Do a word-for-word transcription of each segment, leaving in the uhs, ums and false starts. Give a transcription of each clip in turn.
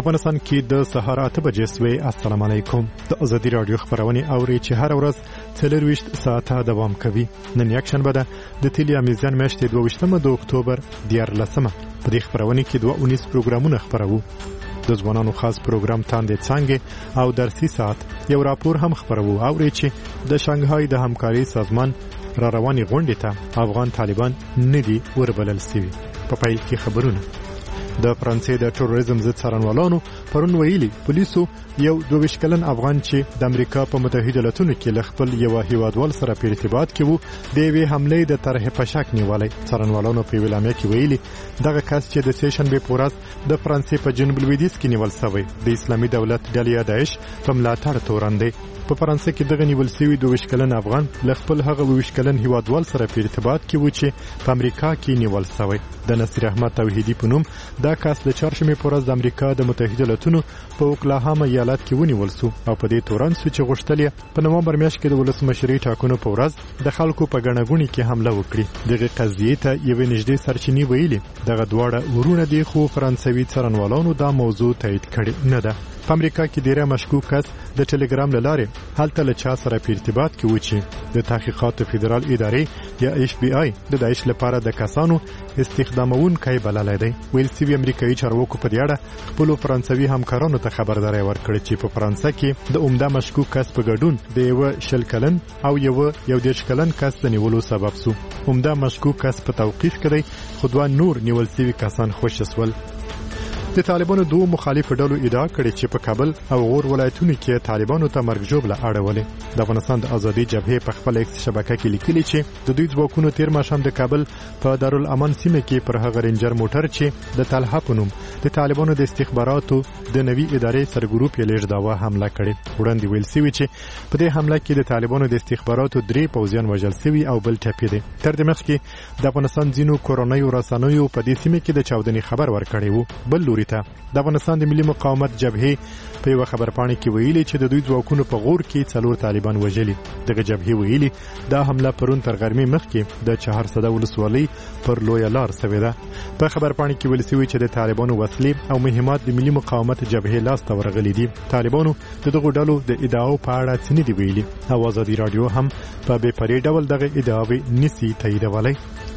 افغانستان کې د سهار اته بجې سوي. السلام علیکم. د ازادي رادیو خبرونه اوري چې هر ورځ څلور ویشت ساعته دوام کوي. نن یک شنبه ده د تیلیا میزان میاشتې دوه ویشتمه د اکتوبر دیارلسمه. په دې خبرونه کې دوه اونیس پروګرامونه خبرو. د ځوانانو خاص پروګرام تاندې څنګه او درسي ساعت یو راپور هم خبرو. اوري چې د شانګهای د همکاري سازمان را رواني غونډې ته افغان طالبان ندي وربلل سوي. په پای کې خبرونه. د فرانسې د تروریزم ضد څارنوالانو پرون ویلي پولیسو یو دوه ویشت کلن افغان چې د امریکا په متحده ایالاتونو کې ل خپل یو هیوادوال سره په ارتباط کې وو د یوې حملې د طرح په شک نیولای. څارنوالانو په ویلامه کې ویلي دغه کس چې د سیشن به پورز د فرانسې په جنوب لویدیځ کې نیول شوی د اسلامي دولت ډلې داعش په ملاتړ تورن دی. په فرانسې کې دغه نیول شوی دوه ویشت کلن افغان ل خپل هغه دوه ویشت کلن هیوادوال سره په ارتباط کې و چې په امریکا کې نیول شوی. د نصیر احمد توحیدی په نوم دا کس د چهارشنبه پورز د امریکا د متحده ایالاتونو په اوکلاهاما ایالت کې ونیول شو او په دې تورن سو چې غوښتل په نومبر میاشت کې د ولسمشرۍ ټاکنو په ورځ د خلکو په ګڼګونی کې حمله وکړي. دغه قضیې ته یو نږدې سرچینی ویلي دغه دواړه ورونه دي خو فرانسوي څارنوالانو دا موضوع تایید کړي نه ده. په امریکا کې ډیره مشکوک کس د ټلګرام لاره هلته له چا سره په ارتباط کې و چې د تحقیقات فدرال ادارې یا ایف بی آی د داعش لپاره د کسانو استخدامونکي بللای دی. ویل سی امریکایي چارواکو په اړه خپل فرانسوي همکارانو ته خبرداري ورکړه چې په فرانسه کې د عمده مشکوک کس په ګډون د یو شل کلن او یو یو دیش کلن کس د نیولو سبب سو. عمده مشکوک کس په توقیف کړي خو دوه نور نیول سوي کسان خوشی سول. د طالبانو دوه مخالف ډلو ادعا کړې چې په کابل او غور ولایتونو کې طالبانو ته مرګ ژوبله اړولې. د افغانستان د ازادي جبهې په خپل ایکس شبکه کې لیکلي چې د دوی ځواکونو تیر ماښام د کابل په دارالامان سیمه کې پر هغه رینجر موټر چې د طلحه په نوم د طالبانو د استخباراتو د نوي ادارې سرګروپ یې لږ داوا حمله کړې. وړاندې ویل شوی چې په دې حمله کې د طالبانو د استخباراتو درې پوځیان وژل شوي او بل ټپي دي. تر دې مخکې د افغانستان ځینو کورونیو رسنیو په دې سیمه کې د چاودنې خبر ورکړی وو. بل لوري د افغانستان د ملي مقاومت جبهې په یو خبرپاڼه کې ویلي چې د دوی ځواکونو په غور کې څلور طالبان وژلي. دغه جبهې ویلي دا حمله پرون تر غرمې مخکې د چهارسده ولسوالۍ پر لویه لار شوې ده. په خبرپاڼه کې ویل شوی چې د طالبانو وسلې او مهمات د ملي مقاومت جبهې لاس ته ورغلي دي. طالبانو د دغه ډلو د ادعاو په اړه څه نه دی ویلي او ازادي رادیو هم په بې پرې ډول دغه ادعاوې نسی تاییدولی.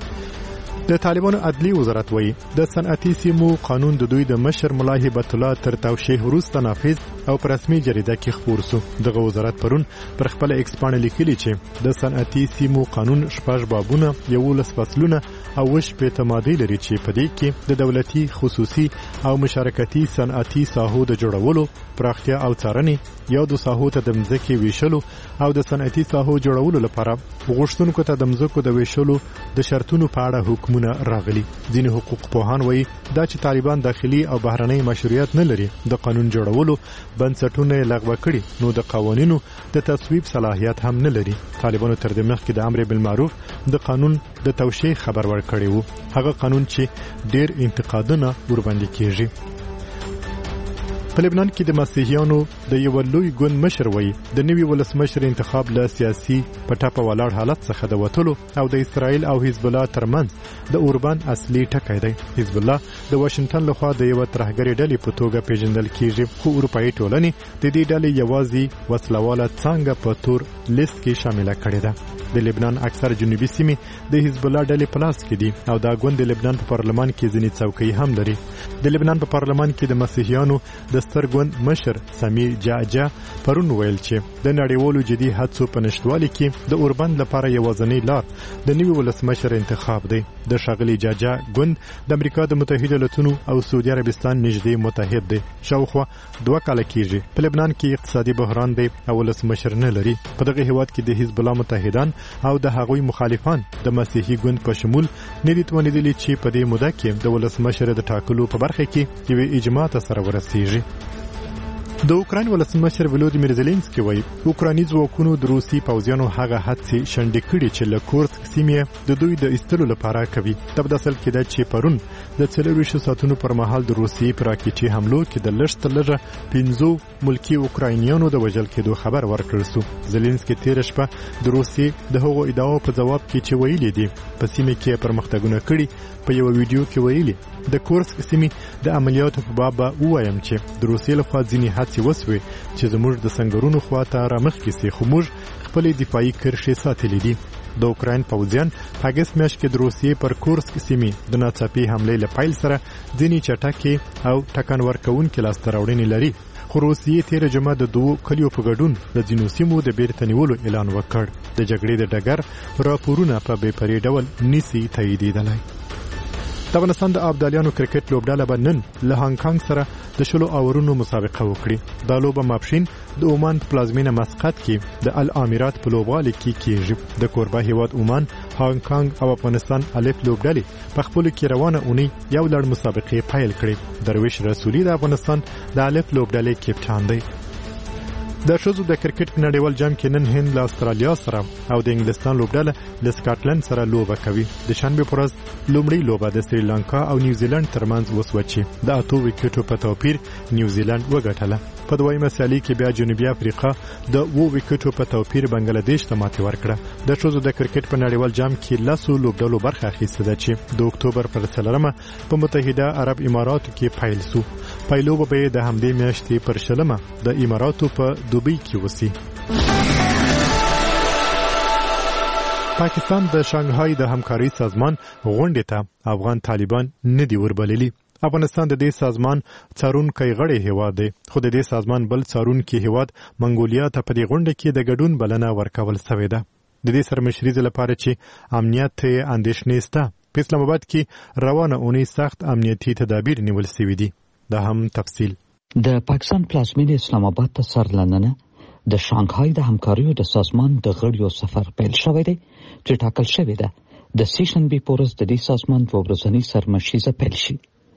د طالبانو عدلی وزارت وایي د صنعتي سیمو قانون د دوی د مشر ملا هبت الله تر توشیح وروسته نافذ او په رسمي جریده کې خپور شو. دغه وزارت پرون پر خپل ایکس باندې لیکلي چې د صنعتي سیمو قانون شپږ بابونه یولس فصلونه او شپږ ماده لري چې په دې کې د دولتي خصوصي او مشارکتي صنعتي ساحو د جوړولو پراختیا او څارنې یو د ساحو ته د مځکې ویشلو او د صنعتي ساحو جوړولو لپاره غوښتونکو ته د مځکو د ویشلو د شرطونو په اړه حکمونه راغلي. ځینې حقوق پوهان وایي دا چې طالبان داخلي او بهرنۍ مشروعیت نه لري د قانون جوړولو بنسټونه لغوه کړي نو د قوانینو د تصویب صلاحیت هم نه لري. طالبانو تر دې مخکې د امر بالمعروف د قانون د توشیح خبر ورکړی وو. هغه قانون چې ډیر انتقادونه ورباندې کیږي. په لبنان کې د مسیحیانو د یو لوی ګوند مشر وایي د نوي ولسمشر انتخاب له سیاسي پټاپه ولاړ حالت څخه د وټلو او د اسرائیل او حزب الله ترمنځ د اوربان اصلي ټکی دی. حزب الله د واشنگټن لخوا د یو ترهګری ډلې په توګه پیژندل کیږي خو اروپאי ټولنې د دې ډلې یوازې وسلواله څنګه په تور لیست کې شامل کړي ده. د لبنان اکثر جنوبي سیمې د حزب الله ډلې په لاس کې دي او دا ګوند د لبنان په پارلمان کې ځینې څوکۍ هم لري. د لبنان په پارلمان کې د مسیحیانو د ستر ګوند مشر سمیر جعجع پرون ویل چې د نړیوالو جدي هڅو په نشټوالي کې د اوربند لپاره یوازینی لار د نوي ولسمشر انتخاب دی. د ښاغلي جعجع ګوند د امریکا د متحده ایالاتونو او سعودي عربستان نږدې متحد دی. شاوخوا دوه کاله کېږي په لبنان کې اقتصادي بحران دی او ولسمشر نه لري. په دغه هیواد کې د حزب الله متحدان او د هغوی مخالفان د مسیحي ګوند په شمول نه دي توانیدلي چې په دې موده کې د ولسمشر د ټاکلو په برخه کې یو اجماع ته سره ورسیږي. د اوکراین ولسمشر ولودیمیر زيلنسکي وایي اوکراني ځواکونو د روسي پوځیانو هغه هڅې شنډې کړې چې له کورسک سیمې د دوی د ایستلو لپاره کوي. دا په اصل کې ده چې پرون د څلوېښتو ساعتونو پر مهال د روسي پر راکټي حملو کې د لږ تر لږه پنځو ملکي اوکراینیانو د وژل کېدو خبر ورکړل شو. زيلنسکي تیر شپه د روسي د هغو ادعاو په جواب کې چې ویلي دي په سیمه کې پرمختګونه کړي په یو ویډیو کې ویلي د کورسک سیمې د عملیاتو په باب وایم چې د روسي لخوا ځینې هڅې وسوي چې زموږ د سنگرونو خواته رامخکې سي خو موږ خپل دفاعي کرښې ساتلې دي. د اوکراین پوځیان په اګست میاشت کې د روسیې پر کورسک سیمې د ناڅاپي حملې له پیل سره ځینې چټکې او ټکان ورکوونکې لاسته راوړنې لري خو روسیې تیر جمعه د دوو کلیو په ګډون د ځینو سیمو د بیرته نیولو اعلان وکړ. د جګړې د ډګر راپورونه په بې پرې ډول نسی تاییدېدلی. د افغانستان د ابدالیانو کرکټ لوبډله به نن له هانګ کانګ سره د شلو اورونو مسابقه وکړي. دا لوبه ماپښین د عمان پلازمینه مسقط کې د الامارات په لوبغالي کې کیږي. د کوربه هیواد عمان، هانګ کانګ او افغانستان الف لوبډلې په خپل کې روانه اونۍ یو لړ مسابقې پیل کړې. درویش رسولي د افغانستان د الف لوبډلې کپټان دی. د ښځو د کرکټ په نړیوال جام کې نن هند له استرالیا سره او د انګلستان لوبډله له سکاټلند سره لوبه کوي. د شنبه پر ورځ لومړی لوبه د سریلانکا او نیوزیلند ترمنځ وسوه چې د اتو وکټو په توپیر نیوزیلند وګټله. په دویمه سیالي کې بیا جنوبي افریقا د وو وکټو په توپیر بنگلاديش ته ماتې ورکړه. د ښځو د کرکټ په نړیوال جام کې لاسو لوبډلو برخه اخیسته ده چې د اکتوبر پر څلورمه په متحده عرب اماراتو کې پیل شو. پیلوبه به د همدې میاشتې پر شلمه د اماراتو په دوبۍ کې وسی. پاکستان د شانګهای د همکارۍ سازمان غونډې ته افغان طالبان نه دی وربللي. افغانستان د دې سازمان څارونکی غړی هیواد دی خو د دې سازمان بل څارونکی هیواد منګولیا ته په دې غونډه کې د ګډون بلنه ورکول شوې ده. د دې سرمشرۍ لپاره چې امنیت ته اندېښنې شته په اسلام آباد کې روانه اونۍ سخت امنیتي تدابیر نیول شوي دي. دا هم تفصیل د پاکستان پلازمینه اسلام آباد ته سرلننه د شانګهای د همکاریو د سازمان د غړیو سفر پیل شوی دی چې ټاکل شوی ده د سیشنبې په ورځ د دې سازمان دوه ورځنۍ سرمشریزه پیل شي.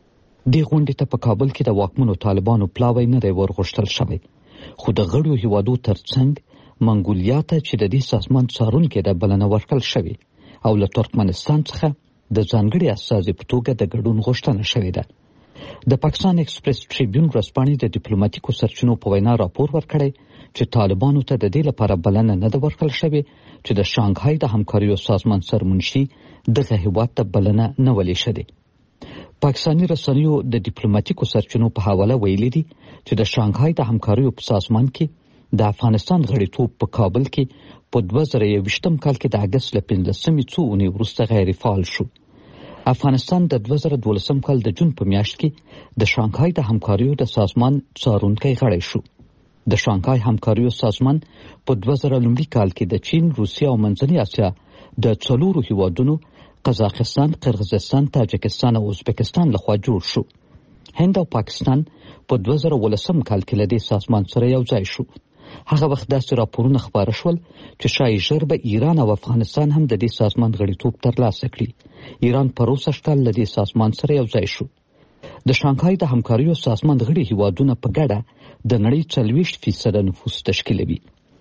دې غونډې ته په کابل کې د واکمنو طالبانو پلاوی نه دی ورغوښتل شوی خو د غړیو هیوادو ترڅنګ منګولیا ته چې د دې سازمان څارونکی د بلنه ورکړل شوی او له ترکمنستان څخه د ځانګړي استازي په توګه د ګډون غوښتنه شوې ده. د پاکستان ایکسپریس ټریبیون ورځپاڼې د ډیپلوماټیکو سرچینو په وینا راپور ورکړی چې طالبانو ته د دې لپاره بلنه نه ده ورکړل شوې چې د شانګهای د همکاریو سازمان سرمنشي دغه هیواد ته بلنه نه ولې شوې. پاکستاني رسنیو د ډیپلوماټیکو سرچینو په حواله ویلي دي چې د شانګهای د همکاریو په سازمان کې د افغانستان غړیتوب په کابل کې په دوه زره یوویشتم کال کې د اګست له پنځلسمې څو اونۍ وروسته غیر فعال شو. افغانستان د دوه زره دولسم کال د جون په میاشت کې د شانګهای د همکاریو د سازمان څارونکی غړی شو. د شانګهای همکاریو سازمان په دوه زره لومړي کال کې د چین، روسیه او منځنۍ اسیا د څلورو هیوادونو قزاقستان، قرغیزستان، تاجکستان او ازبکستان لخوا جوړ شو. هند او پاکستان په دوه زره ولسم کال کې له دې سازمان سره یو ځای شو. هغه وخت داسې راپورونه خپاره شول چې شاید ژر به ایران او افغانستان هم د دې سازمان غړیتوب ترلاسه کړي. ایران په روسه کال له دې سازمان سره یو ځای شو. د شانګهای د همکاریو سازمان غړي هیوادونه په ګډه د نړۍ څلوېښت فیصده نفوس تشکیلوي.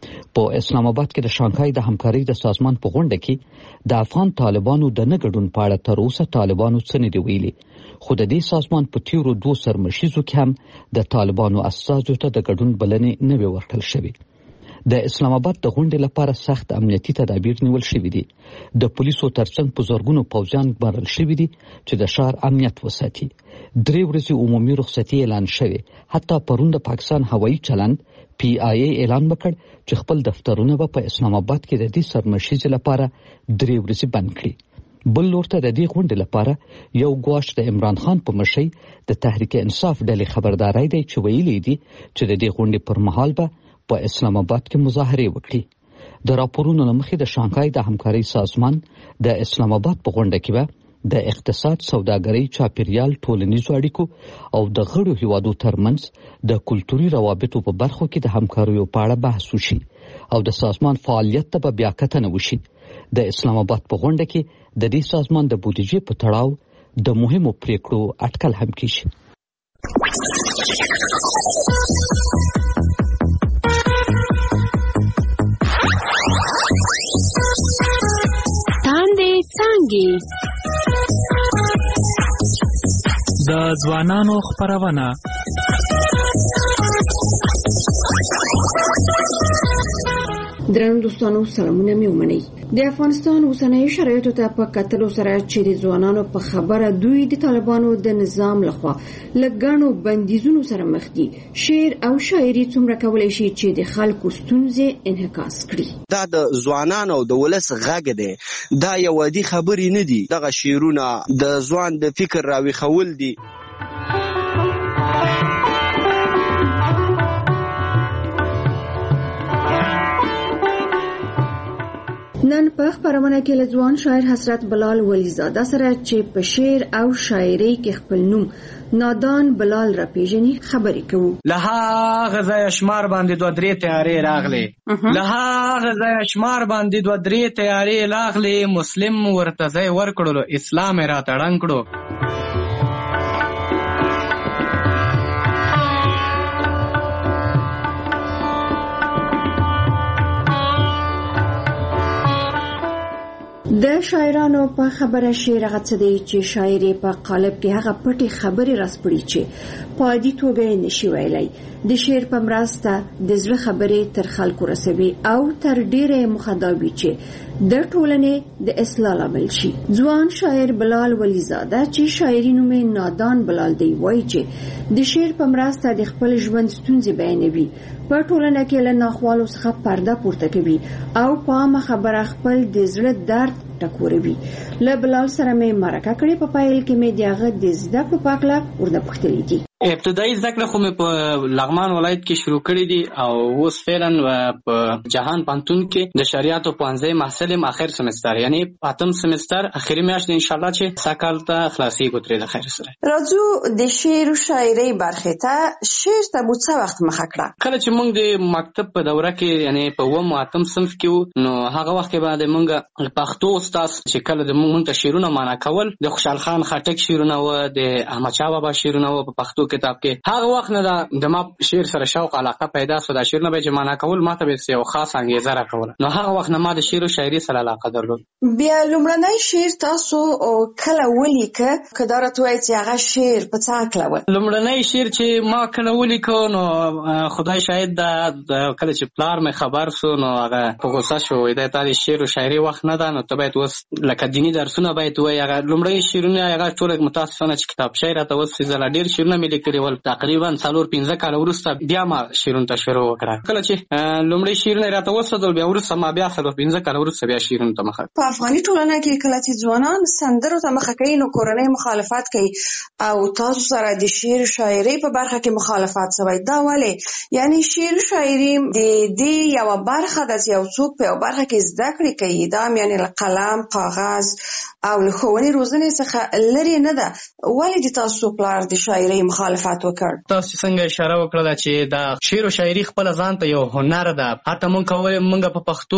په اسلام آباد کې د شانګهای د همکارۍ د سازمان په غونډه کې د افغان طالبانو د نه ګډون په اړه تر اوسه طالبانو څه نه دي ویلي خو د دې سازمان په تیرو دوو سرمشریزو کې هم د طالبانو استازو ته د ګډون بلنې نه وې ورکړل شوې. د اسلام آباد د غونډې لپاره سخت امنیتي تدابیر نیول شوي دي. د پولیسو ترڅنګ په زرګونو پوځیان ګمارل شوي دي چې د ښار امنیت وساتي. درې ورځې عمومي رخصتي اعلان شوې. حتی پرون د پاکستان هوایي چلند پی آی ای اعلان وکړ چې خپل دفترونه به په اسلام آباد کې د دې سرمشریزې لپاره درې ورځې بند کړي. بل لور ته د دې غونډې لپاره یو ګواښ د عمران خان په مشرۍ د تحریک انصاف ډلې خبرداری دی چې ویلي دي چې د دې غونډې پر مهال به په اسلام آباد کې مظاهرې وکړي. د راپورونو له مخې د شانګهای د همکارۍ سازمان د اسلام آباد په غونډه کې به د اقتصاد، سوداګرۍ، چاپیریال، ټولنیزو اړیکو او د غړو هیوادو ترمنځ د کلتوري روابطو په برخو کې د همکاریو په اړه بحث وشي او د سازمان فعالیت ته به بیا کتنه وشي. د اسلام آباد په غونډه کې د دې سازمان د بودیجې په تړاو د مهمو پریکړو اټکل هم کیږي. څنګه د ځوانانو خپرونه. درنو دوستانو سلامونه مې ومنئ. د افغانستان اوسنۍ شرایطو ته په کتلو سره چې د ځوانانو په خبره دوی د طالبانو د نظام لخوا لګڼو بندیزونو سره مخ دي، شعر او شاعري څومره کولای شي چې د خلکو ستونزې انعکاس کړي. دا د ځوانانو د ولس غږ دی، دا یو عادي خبرې نه دي. دغه شعرونه د ځوان د فکر راویښول دي. نن په خبرونه کې له ځوان شاعر حضرت بلال ولیزاده سره چې په شعر او شاعري کې خپل نوم نادان بلال را پیژني خبرې کوو. له هغه ځایه شمار باندې دوه درې تیارې راغلې له هغه ځایه شمار باندې دوه درې تیارې راغلې مسلم ورته ځای ورکړلو اسلام یې راته ړنګ کړو. د شاعرانو په خبره شعر هغه څه دی چې شاعري په قالب کې هغه پټي خبرې راسپړي چې په عادي توګه نشي ویلای. د شعر په مرسته د زړه خبرې تر خلکو رسوي او تر ډیره مخاطبي چې د ټولنې د اصلاح لامل شي. ځوان شاعر بلال ولیزاده چې شاعري نوم نادان بلال دی وایي چې د شعر په مرسته د خپل ژوند ستونزې بیانوي، په ټولنه کې له ناخوالو څخه پرده پورته کوي او په عامه خبره خپل د زړه درد ټکوروي. له بلال سره مې مرکه کړې، په پایل کې مې دغه د زده کړو په اړه ورته پوښتنې دي. ابتدایي زده کړه خو مې په لغمان ولایت کې شروع کړې دي او اوس فعلا په جهان پوهنتون کې د شریعت او پوهنځي محصل یم، اخر سمستر یعنی اتم سمستر اخري میاشت ان شاء الله چې ساکال ته خلاصي کوتري د خیر سره. راځو د شعر او شاعري برخه ته. شعر ته مو څه وخت مخه کړه؟ کله چې موږ د مکتب په دوره کې یعنی په و اتم صنف کې نو هغه وخت کې باندې موږ پښتو استاد چې کله د موږ ته شعرونه معنا کول د خوشحال خان خټک شعرونه و، د احمد شاه بابا شعرونه و په پښتو کتاب کې. هغه وخت نه د ما شعر سره شوق علاقه پیدا شو، د شعر نه به چې معنا کول ماته به یو خاص انګیزه راکوله. نو هغه وخت نه ما د شعر او شاعري سره علاقه درلود. بیا لومړنی شعر تاسو کله ولیکه؟ کدار ته وایي چې هغه شعر په څه کله و؟ لومړنی شعر چې ما کله ولیکو نو خدای شاهد د کله چې پلار مې خبر سو نو هغه په غوسه شو، دا د شعر او شاعري وخت نه ده، نو ته باید اوس لکه دینی درسونه باید وایي. هغه لومړی شعرونه هغه ټول متاسفانه چې کتاب شعر راته اوس زلا ډیر شعرونه مې لیکلي ول. تقریبا څلور پنځه کال وروسته بیا ما شعرونه ته شروع وکړه. کله چې لومړی شعرونه راته وسدل بیا وروسته ما بیا څلور پنځه کال وروسته بیا شعرونه ته مخه. په افغاني ټولنه کې کله چې ځوانان سندرو ته مخه کوي نو کورنۍ مخالفت کوي او تاسو سره د شعر او شاعري په برخه کې مخالفت شوی. دا ولې؟ یعنی شعر او شاعري د دې یو برخه د یو څوک په برخه کې زده کړې کوي، دا یعنی قلم، کاغذ او ښوونې روزنې څخه لري نه ده. ولې د تاسو پلار د شاعري مخالفت وکړ؟ تاسو څنګه اشاره وکړه چې دا شعر او شاعري خپل ځان ته یو هنر ده. حتی مونږ کولای مونږ په پښتو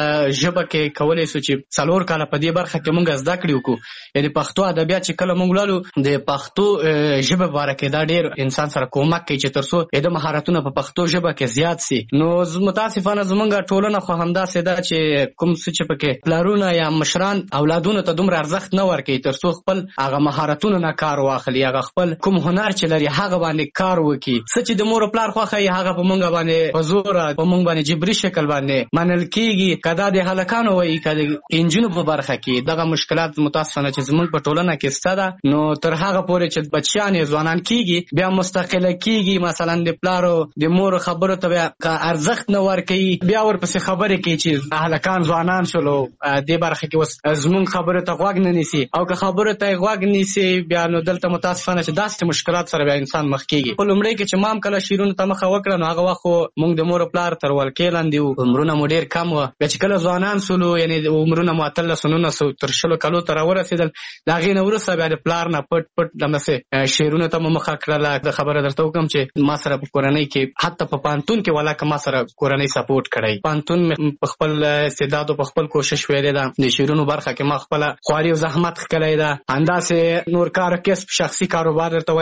ژبه کې کولای سو چې څلور کاله په دې برخه کې مونږ زده کړی وکړو. یعنی پښتو ادبیات چې کله مونږ لالو د پښتو ژبه بارکه دا ډیر انسان سره کومک کوي چې ترڅو د مهارتونو په پښتو ژبه کې زیات سي. نو متاسفانه زمونږ ټولنه خو همدا سده چې کوم څه چې پکې پلارونه یا مشران اولادونو ته دومره ارزښت نه ورکوي ترڅو خپل هغه مهارتونو نه کار واخلي، هغه خپل کوم هنر چې لري هغه باندې کار وکړي. څه چې د مور پلار خوښه یې هغه په مونږ باندې په زور په مونږ باندې جبري شکل باندې منل کیږي. کدا د هلکانو وایي کدا انجینو په برخه کې دغه مشکلات متاسفانه چې زمونږ په ټولنه کې شته ده. نو تر هغه پورې چې بچیان ځوانان کیږي بیا مستقله کیږي، مثلا د پلارو د مور خبرو ته بیا ارزښت نه ورکوي، بیا ورپسې خبرې کوي چې هلکان ځوانان شولو دې برخه کې اوس زمونږ خبرو ته غوږ نه نیسي، او که خبرو ته غوږ نیسي بیا نو دلته متاسفانه چې داسې مشکلات سره بیا انسان مخ کیږي. په لومړی کې چې مام کله شعرونو ته مخه وکړه نو هغه وخت مونږ د مور پلار تر ولکې لاندې وو، عمرونه مو ډېر کم وو. بیا چې کله ځوانان سولو یعنی عمرونه مو اتلس نولس تر شلو کالو ته راورسېدل، د هغې نه وروسته بیا د پلار نه پټ پټ دمسې شعرونو ته مو مخه کړله. د خبره درته وکړم چې ما سره په کورنۍ کې حتی په پوهنتون کې ولاکه ما سره کورنۍ سپورټ کړی. پوهنتون په خپل استعداد او په خپل کوشش ویلې ده. د شعرونو برخه کې ما خپله خواري او زحمت ښکلی ده. همداسې نور کار کسب شخصي کاروبار درته وایم چې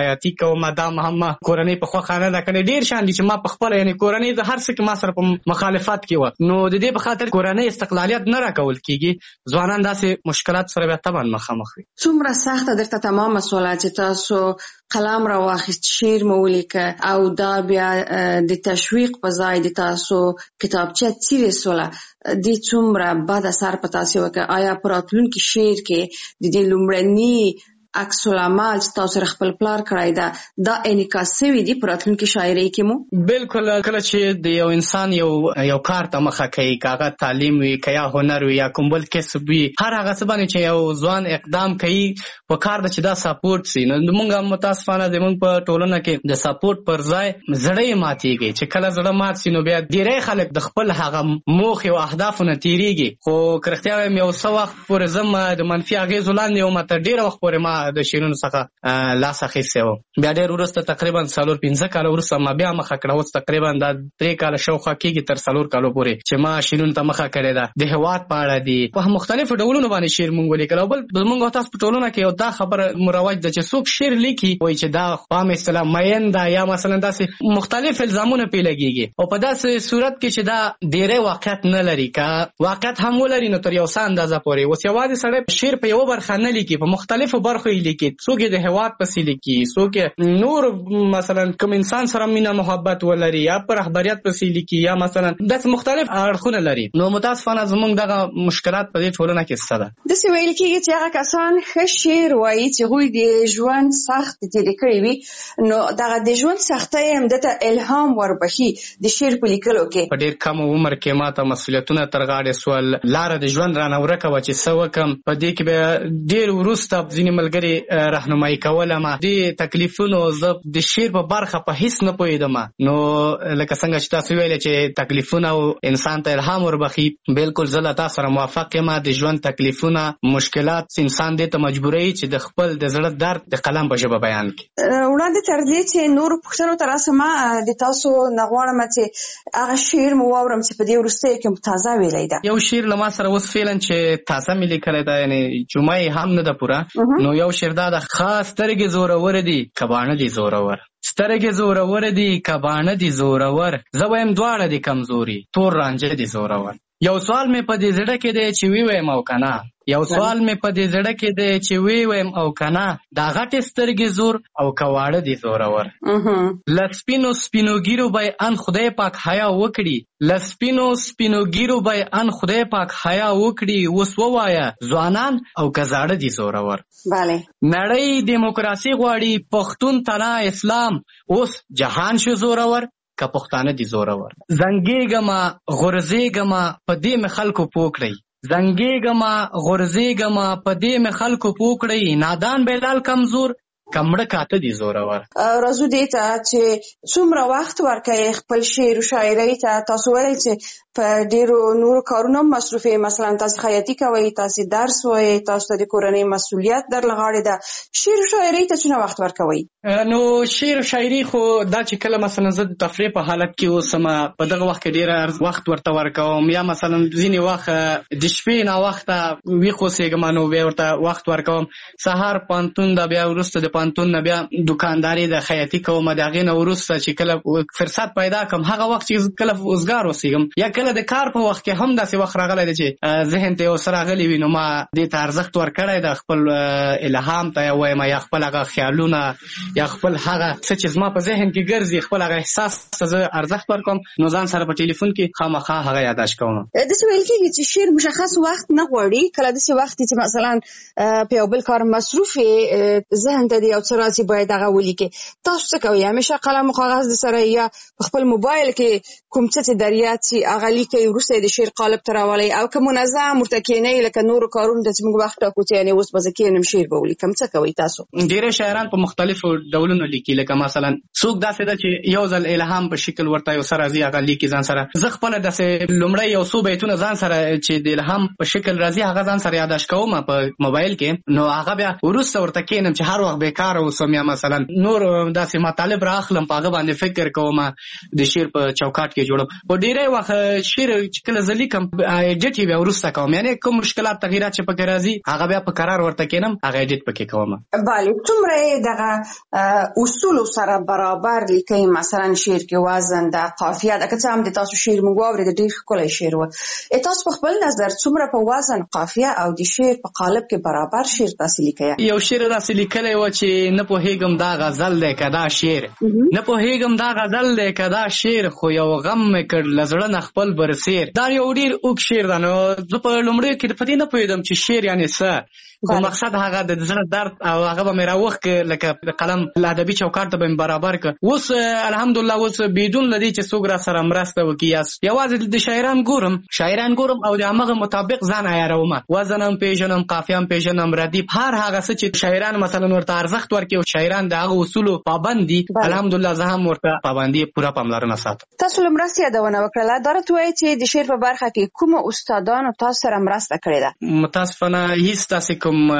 خیاطي کوم دا مهمه کورنۍ په خوا خانه دا کنه ډیر شان دي چې ما په خپل یعنی کورنۍ د هر څه کې ما سره په مخالفت کې و نو د دې په خاطر کورنۍ استقلالیت نه راکول کیږي ځوانان داسې مشکلات سره به طبعا مخامخ وي. څومره سخته درته تمام مسؤلیت چې تاسو قلم را واخیست شعر مو ولیکه او دا بیا د تشویق په ځای د تاسو کتابچه چیرې سوله د څومره بد اثر په تاسو وکړ؟ آیا په راتلونکي شعر کې د دې لومړني عکس العمل چې تاسو خپل پلار کړی دا دا انعکاس شوی دی په راتلونکي شاعرۍ کې مو؟ بالکل کله چې د یو انسان یو یو کار ته مخه کوي کاغه تعلیم وي کیا هنر وي یا کوم بل کسب وي هر هغه څه باندې چې یو ځوان اقدام کوي په کار د چې دا سپورټ سي نو موږ متاسفانه د موږ په ټولنه کې د سپورټ پر ځای زړې ماتيږي چې کله زړه مات سي نو بیا ډیری خلک د خپل هغه موخې او اهدافونه تیریږي خو کرختیا یو څو وخت پورې زم د منفي اغیز ولاندې او مته ډیر وخت پورې ما د شیرونو څخه لاس اخیستی و بیا ډېر وروسته تقریبا څلور پنځه کاله وروسته ما بیا مخه کړه اوس تقریبا دا درې کاله شاوخوا کېږي تر څلور کالو پورې چې ما شیرونو ته مخه کړې ده د هېواد په اړه دي په مختلفو ډولونو باندې شعر مونږ ولیکل او بل زمونږ او تاسو په ټولنه کې یو دا خبره مروج ده چې څوک شعر لیکي وایي چې دا په عام اصطلاح مین ده یا مثلا داسې مختلف الزامونه پرې لګېږي او په داسې صورت کې چې دا ډېری واقعیت نه لري که واقعیت هم ولري نو تر یو څه اندازه پورې اوس یوازې سړی شعر په یوه برخه نه لیکي په مختلفو برخو یې لیکي څوک د هېواد پسې لیکي څوک نور مثلا کوم انسان سره مینه محبت ولري یا پر رهبریت پسې لیکي یا مثلا داسې مختلف اړخونه لري نو متاسفانه زموږ دغه مشکلات په دې ټولنه کې شته ده. داسې ویل کېږي چې هغه کسان ښه شعر وایي چې هغوی د ژوند سخت تېرې کړي وي نو دغه د ژوند سختۍ هم دته الهام وربخي د شعر په لیکلو کې. په ډېر کم عمر کې ما ته مسؤلیتونه تر غاړې سول لاره د ژوند رانه ورکه وه چې څه وکړم په دې کې به ډېر وروسته ځینې ملګري راهنمایي کولم دې تکلیفونو زه د شعر په برخه په هیڅ نه پوهېدم نو لکه څنګه چې تاسو ویلې چې تکلیفونه انسان ته الهام وربخي بالکل زه له تا سره موافق یم د ژوند تکلیفونه مشکلات انسان دې ته مجبوروي چې د خپل د زړه درد د قلم په ژبه بیان کړي. وړاندې تر دې چې نورو پوښتنو ته راسم د تاسو نه غواړم چې هغه شعر مو واورم چې په دې وروستیو کې تازه ویلی ده. یو شعر له ما سره اوس فعلا چې تازه مې لیکلی ده یعنې جمعه یې هم نه ده پوره نو یو شعر دا ده خاص سترګې زورور دي کباڼه دي زورور سترګې زورور دي کباڼه دي زورور زه وایم دواړه دي کمزوري تور رانجه دي زورور. یو سوال مې په دې زړه کې دی چې وی وایم او کنه یو سوال مې په دې زړه کې دی چې وی وایم او کنه دا غټې سترګې زور او کواړه دي زورور. له سپینو سپینو ګیرو به ان خدای پاک حیا وکړي له سپینو سپینو ګیرو به ان خدای پاک حیا وکړي اوس ووایه ځوانان او که زاړه دي زورور. بله نړۍ دیموکراسي غواړي پښتون تنا اسلام اوس جهان شو زورور که پښتانه دي زورور. زنګېږمه غورځېږمه په دې مې خلکو پوه کړئ زنګېږمه غورځېږمه په دې مې خلکو پوه کړئ نادان بلال کمزور کمړه کاته دي زورور. راځو دې ته چې څومره وخت ورکوي خپل شعر او شاعرۍ ته؟ تاسو ویل چې په ډېرو نورو کارونو مصروف یې مثلا تاسو خیاطي کوئ تاسو درس وایئ تاسو د کورنۍ مسؤلیت در لغاړې ده شعر او شاعرۍ ته څومره وخت ورکوئ؟ نو شعر او شاعري خو دا چې کله مثلا زه د تفریح په حالت کې اوسم په دغه وخت کې ډېر وخت ورته ورکوم یا مثلا ځینې وخت د شپې ناوخته ویښ اوسېږم نو بیا ورته وخت ورکوم. سهار پوهنتون ده بیا وروسته د پوهنتون نه بیا دکانداري د خیاطي کوم د هغې نه وروسته چې کله فرصت پیدا کړم هغه وخت چې کله وزګار اوسېږم یا کله د کار په وخت کې هم داسې وخت راغلی دی چې ذهن ته یو څه راغلی وي نو ما دې ته ارزښت ورکړی د خپل الهام ته یا وایم یا خپل هغه خیالونه یا خپل هغه څه چې زما په ذهن کې ګرځي خپل هغه احساس ته زه ارزښت ورکوم نو ځان سره په ټلیفون کې خامخا هغه یاداشت کوم. داسې ویل کېږي چې شعر مشخص وخت نه غواړي کله داسې وخت چې مثلا په یو بل کار مصروف یې ذهن ته د یو څه راځي باید هغه ولیکې. تاسو څه کوئ؟ همیشه قلم او کاغذ د سره یا په خپل موبایل کې کوم څه چې در یاد سي هغه لیکئ وروسته یې د شعر قالب ته راولئ او که منظم ورته کښېنئ لکه نورو کارونو ته چې موږ وخت ټاکو چې یعنې اوس به زه کښېنم شعر به ولیکم څه کوئ تاسو؟ ډېری شاعران په مختلفو ډولونو لیکي لکه مثلا څوک داسې ده چې یو ځل الهام په شکل ورته یو څه راځي هغه لیکي ځان سره. زه خپله داسې لومړی یو څو بیتونه ځان سره چې د الهام په شکل راځي هغه ځان سره یاداشت کوم په موبایل کې نو هغه بیا وروسته ورته کښېنم چې هر وخت بېکاره اوسم یا مثلا نور داسې مطالب راخلم په هغه باندې فکر کوم د شعر په چوکاټ کې جوړم. په ډېری وخت شعر چې کله زه لیکم ایډیټ یې بیا وروسته کوم، یعنی کوم مشکلات تغیرات چې پکې راځي هغه بیا په قرار ورته کینم، هغه ایډیټ پکې کوم. بله، څومره دغه اصول سره برابر لیکي؟ مثلا شعر کې وزن د قافیه د که څه هم د تاسو شعر موږ واورېد ډېر ښکلی شعر و، تاسو په خپل نظر څومره په وزن قافیه او د شعر په قالب کې برابر شعر تاسو لیکئ؟ یو شعر داسې لیکلی و چې نه پوهېږم دا غزل دی که دا شعر، نه پوهېږم دا غزل دی که دا شعر، خو یو غم مې کړ له زړه نه خپل برسیر. دا یو ډېر اوږد شعر ده. نو زه په لومړیو کې په دې نه پوهېدم چې شعر یعنې څه، خو مقصد هغه د زړه درد او هغه به مې راوښ که لکه د قلم ادبي چوکاټ ته به مې برابر که. اوس الحمدلله اوس بدون له دې چې څوک را سره مرسته وکړي، یوازې د شاعران ګورم شاعران ګورم او د همغه مطابق ځان عیاروم، وزن هم پېژنم، قافیه هم پېژنم، ردیف، هر هغه څه چې شاعران مثلا ورته ارزښت ورکړي او شاعران د هغه اصولو پابند دي، الحمدلله زه هم ورته پابندي پوره پاملرنه ساتم. تاسو له مرستې یادونه وکړله، دا راته ووایئ چې د شعر په برخه کې کومو استادانو تاسو سره مرسته کړې ده؟ متاسفانه هېڅ داسې کوم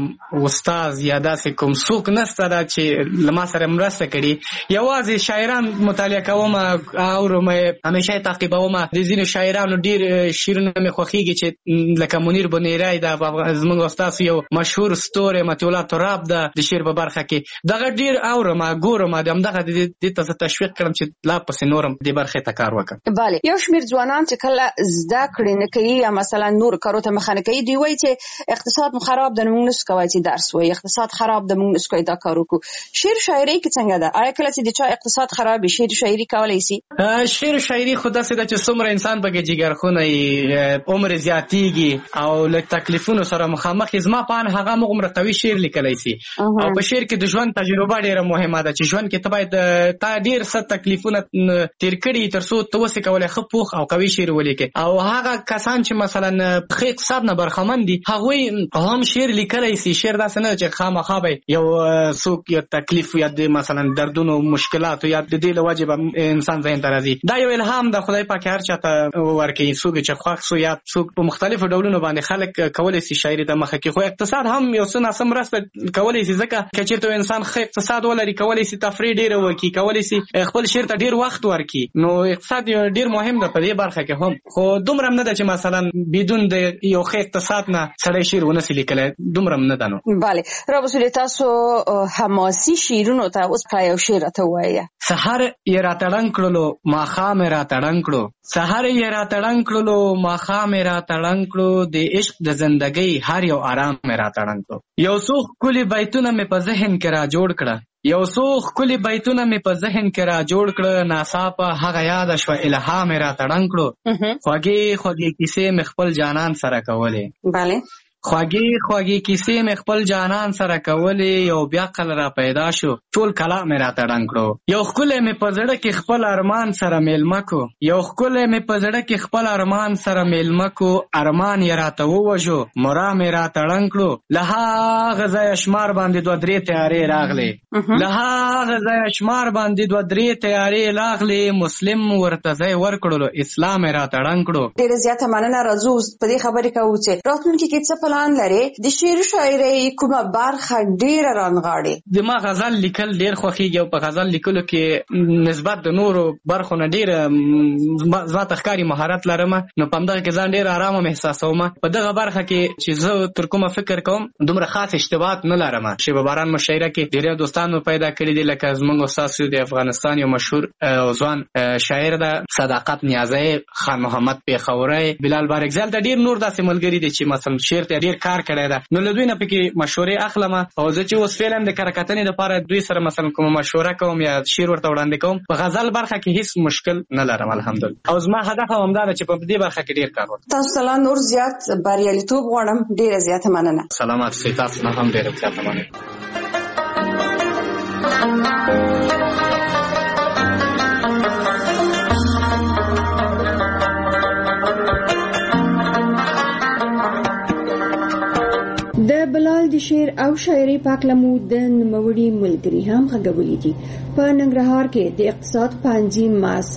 استاد یا داسې کوم څوک نشته ده چې له ما سره مرسته کړي. یوازې شاعران مطالعه کوم، اورم، همیشه یې تعقیبوم. د ځینو شاعرانو ډېر شعرونه مې خوښېږي چې لکه منیر بنیری ده، زموږ استاد یو مشهور ستوری مطیع الله تراب ده د شعر په برخه کې، دغه ډېر اورم ګورم، د همدغه دې ته زه تشویق کړم چې لا پسې نورم دې برخې ته کار وکړم. بله، یو شمېر ځوانان چې کله زده کړې نه کوي یا مثلا نور کارو ته مخه نه کوي، دوی وایي چې اقتصاد مو خراب ده، موږ نسو کولی چې درس وایي، اقتصاد خراب ده، موږ نسو کولی دا کار وکړو. شعر شاعرۍ کې څنګه ده؟ آیا کله چې د چا اقتصاد خراب وي شعر شاعري کولی شي؟ شعر شاعري خو داسې ده چې څومره انسان پکې جګرخونه عمر زیاتېږي او له تکلیفونو سره مخامخ وي، زما په اند هغه همغومره قوي شعر لیکلی شي. او په شعر کې د ژوند تجربه ډېره مهمه ده چې ژوند کې ته باید تا ډېر څه تکلیفونه تېر کړي تر څو ته وسې کولی ښه پوخ او قوي شعر ولیکې. او هغه کسان چې مثلا ښه اقتصاد نه برخمن دي هغوی هم شعر لیکلی شي. شعر داسې نه ده چې خامخا به یو څوک یا تکلیف یا د مثلا دردونو مشکلاتو یا د دې له وجې به انسان ذهن ته راځي. دا یو الهام ده خدای پاک هر چا ته ورکوي، څوک چې خوښ سو یا څوک په مختلفو ډولونو باندې خلک کولی شي شاعري ته مخه کړي. خو اقتصاد هم یو څه ناسم مرسته کولی شي، ځکه که چېرته انسان ښه اقتصاد ولري کولی شي تفریح ډېره وکړي، کولی شي خپل شعر ته ډېر وخت ورکړي. نو اقتصاد ډېر مهم ده په دې برخه کې هم، خو دومره هم نه ده چې مثلا بدون د یو ښه اقتصاد نه سړی شعر ونه شي لیکلی، دومره هم نه ده. نو بله، رابسولې تاسو حماسي شعرونو ته اوس که یو شعر راته ووایه. سحر یې راته ړنګ کړلو ماښام یې راته ړنګ کړو، سحر یې راته ړنګ کړلو ماښام یې راته ړنګ کړو، د عشق د زندګۍ هر یو آرام یې راته ړنګ کړو. یو څو ښکلي بیتونه مې په ذهن کې را جوړ کړه، یو څو ښکلي بیتونه مې په ذهن کې را جوړ کړه، ناڅاپه هغه یاده شوه الهام یې راته ړنګ کړو. خوږې خوږې کیسې مې خپل جانان سره کولې. بله، خوږې خوږې کیسې مې خپل جانان سره کولې، یو بیا قل را پیدا شو ټول کلام مې راته ړنګ کړو. یو ښکلی مې په زړه کې خپل ارمان سره میلمه کو، یو ښکلی مې په زړه کې خپل ارمان سره میلمه کو، ارمان یې راته ووژو مرا مې راته ړنګ کړو. له هغه ځایه شمار باندې دوه درې تیارې راغلې، له هغه ځایه شمار باندې دوه درې تیارې راغلې، مسلم ورته ځای ورکړلو اسلام یې راته ړنګ کړو. ډېره زیاته مننه. راځو په دې خبرې کوو چې راتلونکي کې څه پلان لري؟ د شعر شاعرۍ کومه برخه ډېره رانغاړي؟ د ما غزل لیکل ډېر خوښېږي او په غزل لیکلو کې نسبت د نورو برخو نه ډېره زما ته ښکاري مهارت لرم، نو په همدغه کې ځان ډېر ارامه محساسوم. په دغه برخه کې چې زه تر کومه فکر کوم دومره خاص اشتباهات نه لرم. شیبه باران مشاعره کې ډېر دوستان مو پیدا کړي دي، لکه زموږ استاد د افغانستان یو مشهور او ځوان شاعر ده صداقت نیازی، خان محمد پیښوری، بلال بارګزال، د ډېر نور داسې ملګري دي چې مثلا شعر ته ډېر کار کړی ده. نو له دوی نه پکې مشورې اخلم او زه چې اوس فعلا د کره کتنې لپاره دوی سره مثلا کومه مشوره کوم یا شعر ورته وړاندې کوم، په غزل برخه کې هیڅ مشکل نه لرم الحمدلله. او زما هدف هم همدا ده چې په دې برخه کې ډېر کار وکړم. تاسو ته نور زیات بریالیتوب غواړم. ډېره زیاته مننه. سلامات سئ. تاسو نه هم ډېره زیاته مننه. د بلال د شعر او شاعرۍ په هکله مو د نوموړي ملګري هم غږولي دي. په ننګرهار کې د اقتصاد پوهنځي محصل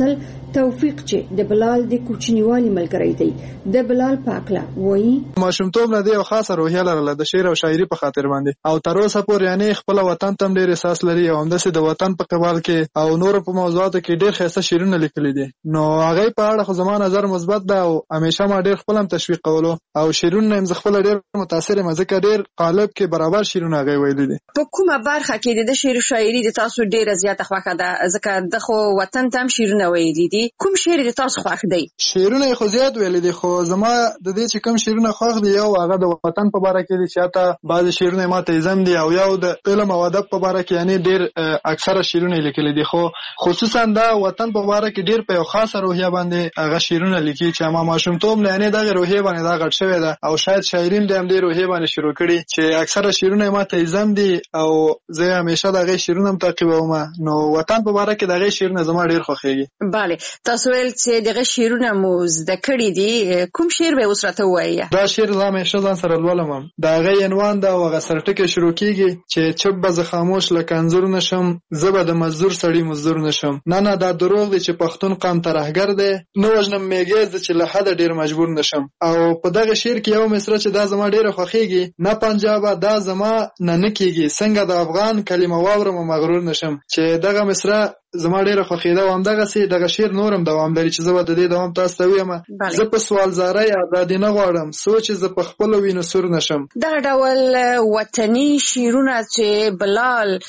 توفیق چې د بلال د کوچنیوالي ملګری دی د بلال پاکلا وایي ماشومتوب نه دی او خاصه روحیه لرله د شعر او شاعري په خاطر باندې او تر اوسه پورې یعنی خپل وطن ته ډېر احساس لري او همداسې د وطن په قبال کې او نور په موضوعاتو کې ډېر ښایسته شعرونه لیکلي دي نو هغه په اړه خو زما نظر مثبت ده او همیشه ما ډېر خپل هم تشویق کولو او شعرونه هم زه خپل ډېر متاثر یم ځکه ډېر قالب کې برابر شعرونه هغه ویلي دي. په کومه برخه کې د شعر او شاعري د تاسو ډېره زیاته خوښه ده ځکه د خو وطن ته هم شعرونه ویلي دي کوم شعر د تاسو خوښ دی؟ شعرونه خو زیات ویلي دي خو زما د دې چې کوم شعرونه خوښ دي یو هغه د وطن په اړه کې دي چې حتی بعض شعرونه ما ته زم دي او یو د علم او ادب په اړه کې یعنی ډېر اکثره شعرونه لیکلي دي خو خصوصا دا وطن په اړه کې ډېر په خاصه روحیه باندې هغه شعرونه لیکي چې ما ماشومتوب نه یعنی دغه روحیه باندې دا غټ شوی ده او شاید شاعرین دې هم دې روحیه باندې شروع کړي چې اکثره شعرونه ما ته زم دي او زه همیشه دغه شعرونه تعقیبوم نو وطن په اړه کې دغه شعرونه زما ډېر خوښیږي. bale تاسو ول چې دغه شعرونه مو زده کړی دي کوم شعر به اوس راته وایي؟ دا شعر زما همیشه ځان سره لولم دا غي عنوان دا وغه سرټکه شروع کیږي چې چپ به خاموش لکه انزور نشم زبه د مزدور سړی مزدور نشم نه نه دا دروغ دی چې پښتون قام ترهګر دی نو وجنم میګز چې له حد ډیر مجبور نشم او په دغه شعر کې یو مصرع چې دا زما ډیره خوښیږي نه پنجاب دا زما نه نکیږي څنګه د افغان کلمه واورم مغرور نشم چې دغه مصرع زما ډیره خوښیده و همدغه سي دغه شعر نورم دوام لري چې زه به د دې دوام تاسو ته وایم زه په سوال زارۍ ازادي نه غواړم سوچ زه په خپل وینو سور نشم. دغه ډول وطني شعرونه چې بلال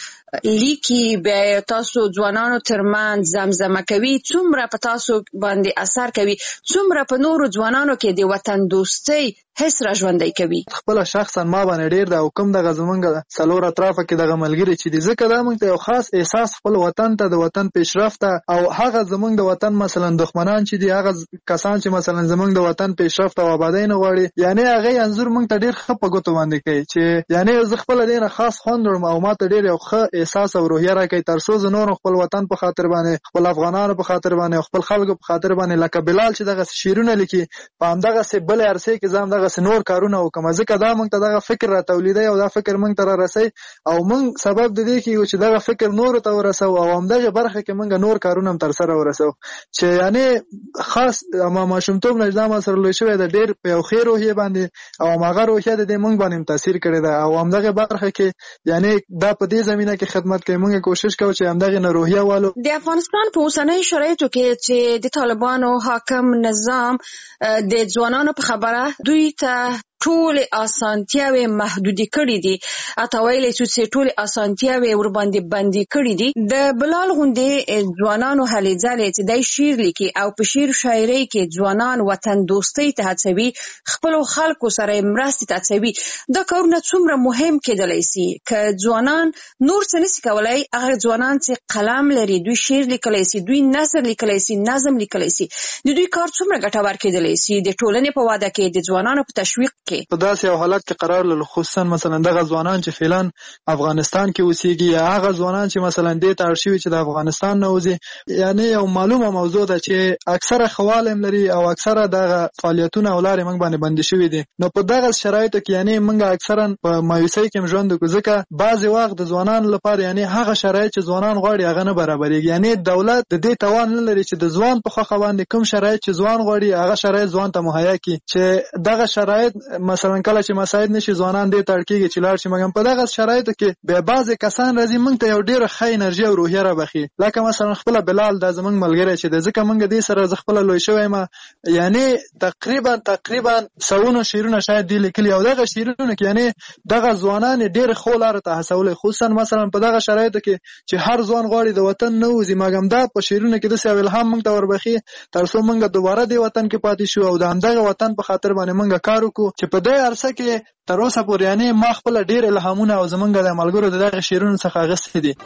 لیکي به تاسو ځوانانو ترمن زمزمه کوي څومره په تاسو باندې اثر کوي څومره په نورو ځوانانو کې د وطن دوستۍ هیڅ را ژوندۍ کوي؟ خپل شخصا ما باندې ډیر د حکم دغه زمونږ څلور اطرافه کې دغه ملګری چې دي ځکه دا موږ ته یو خاص احساس خپل وطن ته د وطن پیشرفت او هغه زمونږ د وطن مثلا دښمنان چې دي هغه کسان چې مثلا زمونږ د وطن پیشرفت او آبادی نه غواړي یعنی هغه انزور موږ ته ډیر خپه ګوتو باندې کوي چې یعنی زه خپل دینه خاص خوندم او ما ته ډیر یو ښه احساس او روحیه راکوي تر څو زه نور خپل وطن په خاطر باندې خپل افغانانو په خاطر باندې خپل خلکو په خاطر باندې لکه بلال چې دغه شعرونه لیکي په همدغه سه بل ارسه کې ځم دغه نور کارونه وکم ځکه دا موږ ته دغه فکر را تولیدي او دا فکر موږ ته را رسي او موږ سبب د دې کې چې دغه فکر نور ته ورسو او همدغه برخه کې موږ نور کارونه تر سره ورسو چې یعنی خاص ما ماشومتوب نظام سره لوي شوی د ډیر په خیر روحیه باندې او ماغه روحیه د دې موږ باندې تاثیر کړی دا او همدغه برخه کې یعنی دا په دې زمينه کې خدمت کوي موږ کوشش کوو چې همدغه نه روحیه والو د افغانستان په اوسنۍ شرایطو کې چې د طالبانو حاکم نظام د ځوانانو په خبره دوی ته ټول اسانتیاوي محدودي کړې دي اته ویلې چې ټول اسانتیاوي ور باندې باندې کړې دي د بلال غوندې ځوانانو هلي ځلې چې د شعر لیکي او په شعر شاعري کې ځوانان وطن دوستۍ ته هڅوي خپل خلکو سره مرستې ته هڅوي دا کارونه څومره مهم کېدلی سي ک ځوانان نور څه نشي کولای هغه ځوانان چې قلم لري دوی شعر لیکلی سي دوی نثر لیکلی سي نظم لیکلی سي د دوی کار څومره ګټور کېدلی سي د ټولنې په واده کې د ځوانانو په تشویق په داسې یو حالت کې قرار لري خصوصا مثلا دغه ځوانان چې فعلا افغانستان کې اوسېږي یا هغه ځوانان چې مثلا د تارشیوي چې د افغانستان نه وځي یعنی یو معلومه موضوع ده چې اکثره خوالم لري او اکثره دغه فعالیتونه ولاري موږ باندې بند شوي دي نو په دغه شرایطو کې یعنی موږ اکثرا په مایوسۍ کې ژوند کوو ځکه بعضې وخت د ځوانانو لپاره یعنی هغه شرایط چې ځوانان غواړي هغه نه برابرېږي یعنی دولت د دې توان نه لري چې د ځوان په خوښه باندې کوم شرایط چې ځوان غواړي هغه شرایط ځوان ته مهیا کړي چې دغه شرایط مثلا کله چې مساعد نشي ځوانان دې تړکیږي چې لاړ شي مګم په دغه شرایطو کې به بعضې کسان راځي موږ ته یو ډېره ښه انرژي او روحیه رابخي لکه مثلا خپله بلال دا زموږ ملګری چې دی ځکه موږ دې سره زه خپله لوی شوی یم یعنی تقریبا تقریبا سوونه شعرونه شاید دې لیکلي او دغه شعرونه کې یعنی دغه ځوانان ډېرې ښو لارو ته هڅولی خصوصا مثلا په دغه شرایطو کې چې هر ځوان غواړي د وطن نه وځي مګم دا په شعرونه کې داسې یو الهام موږ ته وربخي تر څو موږ دوباره دې وطن کې پاتې شو او د همدغه وطن په خاطر باندې موږ کار وکړو چې په دې عرصه کې تر اوسه پورې یعنی ما خپل ډیر الهامونه او زمونږ د ملګرو دغه شعرونو څخه اخیستي دي.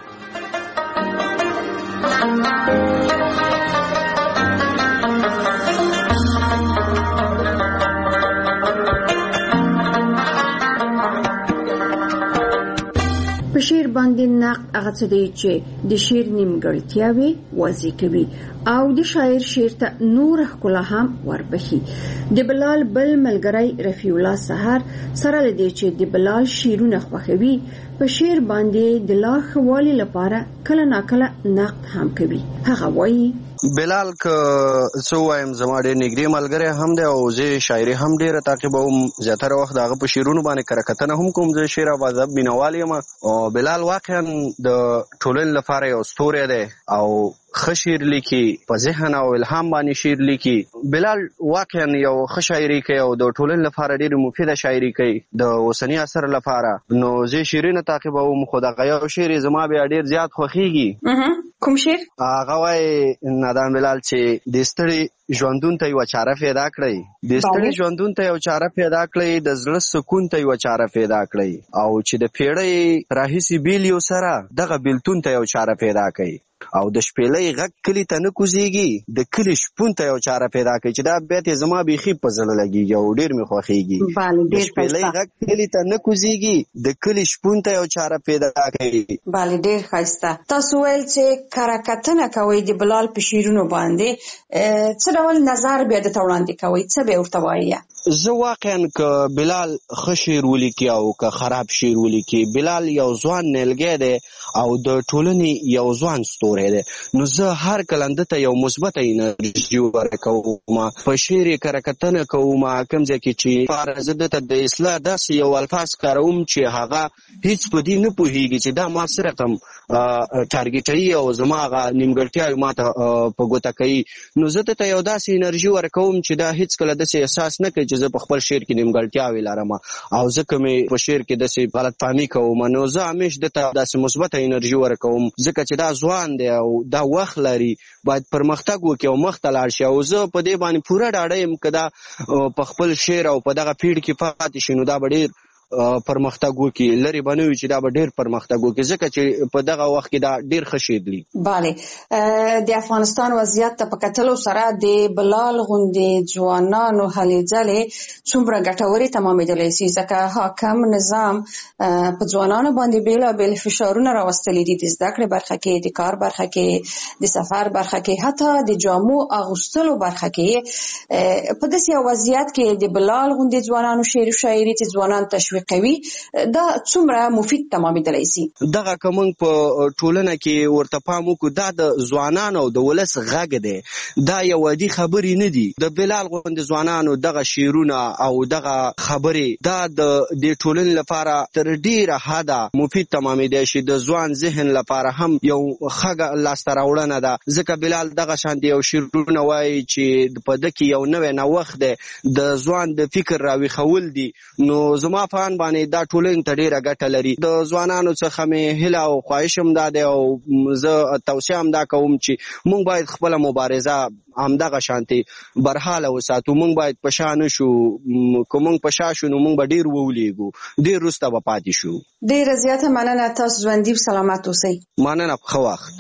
په شعر باندې نقد هغه څه دی چې د شعر نیمګړتیاوې واضح کوي او د شاعر شعر ته نور ښکلا هم وربخي. د بلال بل ملګری رفیع الله سحر سره لدی چې د بلال شعرونه خوښوي په شعر باندې د لا ښه والي لپاره کله ناکله نقد هم کوي. هغه وایي بلال که څه وایم زما ډېر نږدې ملګری هم دی او زه شاعري هم ډېره تعقیبوم، زیاتره وخت د هغه په شعرونو باندې کره کتنه هم کوم. زه شعر او ادب مینوال یم او بلال واقعا د ټولنې لپاره یو ستوری دی او ښه شعر لیکي، په ذهن او الهام باندې شعر لیکي. بلال واقعا یو ښه شاعري کوي او د ټولنې لپاره ډېرې مفیده شاعري کوي د اوسني عصر لپاره. نو زه شعرونه تعقیبوم، خو دغه یو شعر زما بیا ډېر زیات خوښیږي. کوم شعر؟ هغه وایي نادان بلال چې د ستړي ژوندون ته یوه چاره پیدا کړئ، د ستړي ژوندون ته یو چاره پیدا کړئ، د زړه سکون ته یوه چاره پیدا کړئ، او چې د پیړۍ راهیسې بیل یو سره دغه بیلتون ته یو چاره پیدا کړئ، او د شپېلۍ غږ کلي ته نه کوزېږي، د کلي شپون ته یو چاره پیدا کړئ. چې دا بیت یې زما بیخي په زړه لګېږي او ډېر مې خوښېږي. د شپېلۍ غږ کلي ته نه کوزېږي، د کلي شپون ته یو چاره پیدا کړئ. بله، ډېر ښایسته. تاسو ویل چې کره کتنه کوئ د بلال په شعرونو باندې، څه ډول نظر بیا درته وړاندې کوئ؟ څه به ورته وایي؟ زه واقعا که بلال ښه شعر ولیکي او که خراب شعر ولیکي، بلال یو ځوان نیلګی دی او د ټولنې یو ځوان ستوری دی. نو زه هر کله ده ته یو مثبته انرژي ورکوم، په شعر یې کره کتنه کوم، کوم ځای کې چې زه ده ته د اصلاح داسې یو الفاظ کاروم چې هغه هیڅ په دې نه پوهېږي چې دا ما څه رقم ټارګېټوي او زما هغه نیمګړتیاوې ما ته په ګوته کوي. نو زه ده ته یو داسې انرژي ورکوم چې دا هیڅ کله داسې احساس نه کوي چې زه په خپل شعر کې نیمګړتیاوې لرم او ځکه مې په شعر کې داسې غلطفهمي کوم. نو زه همیش ده ته داسې مثبته انرژي ورکوم، ځکه چې دا ځوان دی او دا وخت لري، باید پرمختګ وکړي او مخ ته لاړ شي. او زه په دې باندې پوره ډاډه یم که دا په خپل شعر او په دغه پیړ کې پاتې شي نو دا به ډېر پرمختګ وکړي، لرې به نه وي چې دا به ډېر پرمختګ وکړي، ځکه چې په دغه وخت کې دا ډېر ښه شعر دی. بله، د افغانستان وضعیت ته په کتلو سره د بلال غوندې ځوانانو هلې ځلې څومره ګټورې تمامېدلی شي، ځکه حاکم نظام په ځوانانو باندې بېلابېل فشارونه راوستلي دي، د زده کړې برخه کې، د کار برخه کې، د سفر برخه کې، حتی د جامو اغوستلو برخه کې. په داسې یو وضعیت کې د بلال غوندې ځوانانو شعر و شاعري چې ځوانان تشویق کوي، دا څومره مفید تمامېدلی شي؟ دغه که موږ په ټولنه کې ورته پام وکړو، دا د ځوانانو او د ولس غږ دی، دا یو عادي خبرې نه دي. د بلال غوندې ځوانانو دغه شعرونه او دغه خبرې دا د دې ټولنې لپاره تر ډېره حده مفید تمامېدی شي. د ځوان ذهن لپاره هم یو ښه لاسته راوړنه ده، ځکه بلال دغه شانتې یو شعرونه وایي چې په ده کې یو نوی نوښت دی، د ځوان د فکر راویښول دي. نو زما په باندې دا ټولنې ته ډېره ګټه لري. د ځوانانو څخه مې هیله او خواهش هم دا دی او زه توصیه هم دا کوم چې موږ باید خپله مبارزه همدغه شانتې برحاله وساتو. موږ باید په شا نه شو، که موږ په شا شو نو موږ به ډېر وولېږو، ډېر وروسته به پاتې شو. ډېره زیاته مننه، تاسو ژوندي سلامت اوسئ. مننه، ښه وخت.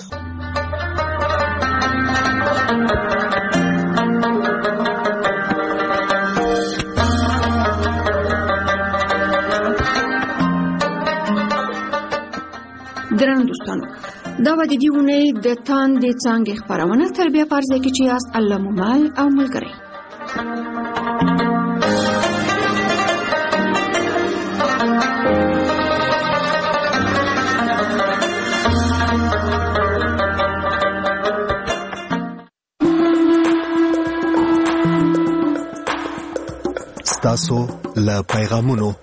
ګرانو دوستانو، دا به د دې اونۍ د تاندې څانګې خپرونه تر بیا په هر ځای کې چې یاست الله مو مل او ملګری. ستاسو له پیغامونو.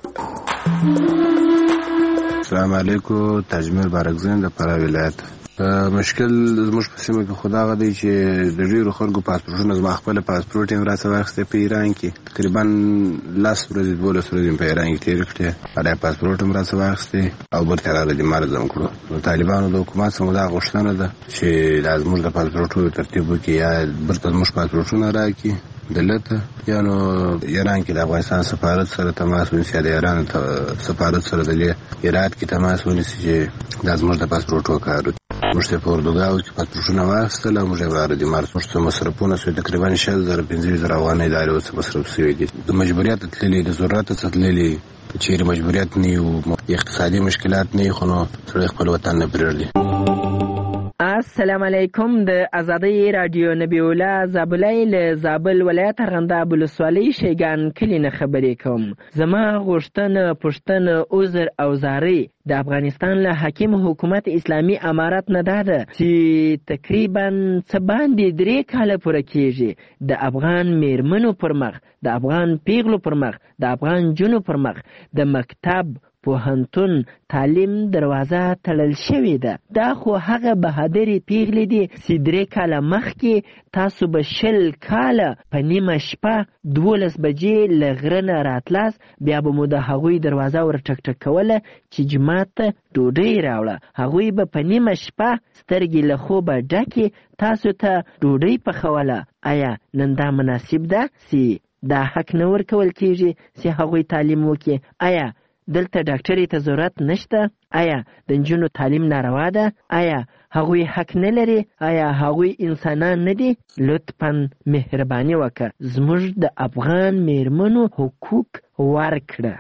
السلام علیکم، تجمیر بارکزین د فراه ولایت. مشکل زموږ په سیمه کې خو دغه دی چې د ډېرو خلکو پاسپورټونه، زما خپله پاسپورټ یې راڅه واخیستی په ایران کې، تقریبا لس ورځې دولس ورځې په ایران کې تېرې کړې، هغه پاسپورټ هم راڅه واخیستی او بیرته راغلی دې مرزم کړو. نو طالبانو د حکومت څخه دا غوښتنه ده چې دا زموږ د پاسپورټونو ترتیب وکړي، یا بیرته زموږ پاسپورټونه راکړي دلته، یا نو ایران کې د افغانستان سفارت سره تماس ونیسي، یا د ایران سفارت سره د هرات کې تماس ونیسي چې دا زموږ د پاسپورټو کار وکړي. موږ ته په اردوګاو کې پاسپورټونه واخیستل او موږ یې راغلي دي مرز. موږ ته مصرفونه سوي تقریبا شل زره پنځه ویشت زره افغانۍ دارې اوس مصرف سوي دي. د مجبوریت تللي، د ضرورت څخه تللي، چیرې مجبوریت نه وي، اقتصادي مشکلات نه وي، خو نو سړی خپل وطن نه پرېږدي. السلام علیکم. د ازادۍ رادیو نبی الله زابلی له زابل ولایت ارغنداب ولسوالۍ شیګان کلي نه خبرې کوم. زما غوښتنه، پوښتنه، عذر او زارۍ د افغانستان له حاکم حکومت اسلامي امارت نه دا ده چې تقریبا څه باندې درې کاله پوره کېږي د افغان میرمنو پر مخ، د افغان پیغلو پر مخ، د افغان جنو پر مخ د مکتب، پوهنتون، تعلیم دروازه تړل شوې ده. دا خو هغه بهادرې پیغلې دي چې درې کاله مخکې تاسو به شل کاله په نیمه شپه دولس بجې له غره نه راتلاست، بیا به مو د هغوی دروازه ور ټک ټک کوله چې جومات ته ډوډۍ راوړه. هغوی به په نیمه شپه سترګې له خوبه ډکې تاسو ته ډوډۍ پخوله. آیا نن دا مناسب ده چې دا حق نه ورکول کېږي چې هغوی تعلیم وکړي؟ آیا دلته ډاکټرې ته ضرورت نشته؟ آیا د نجونو تعلیم ناروا ده؟ آیا هغوی حق نه لري؟ آیا هغوی انسانان نه دي؟ لطفاً مهرباني وکړه زموږ د افغان میرمنو حقوق ورکړه.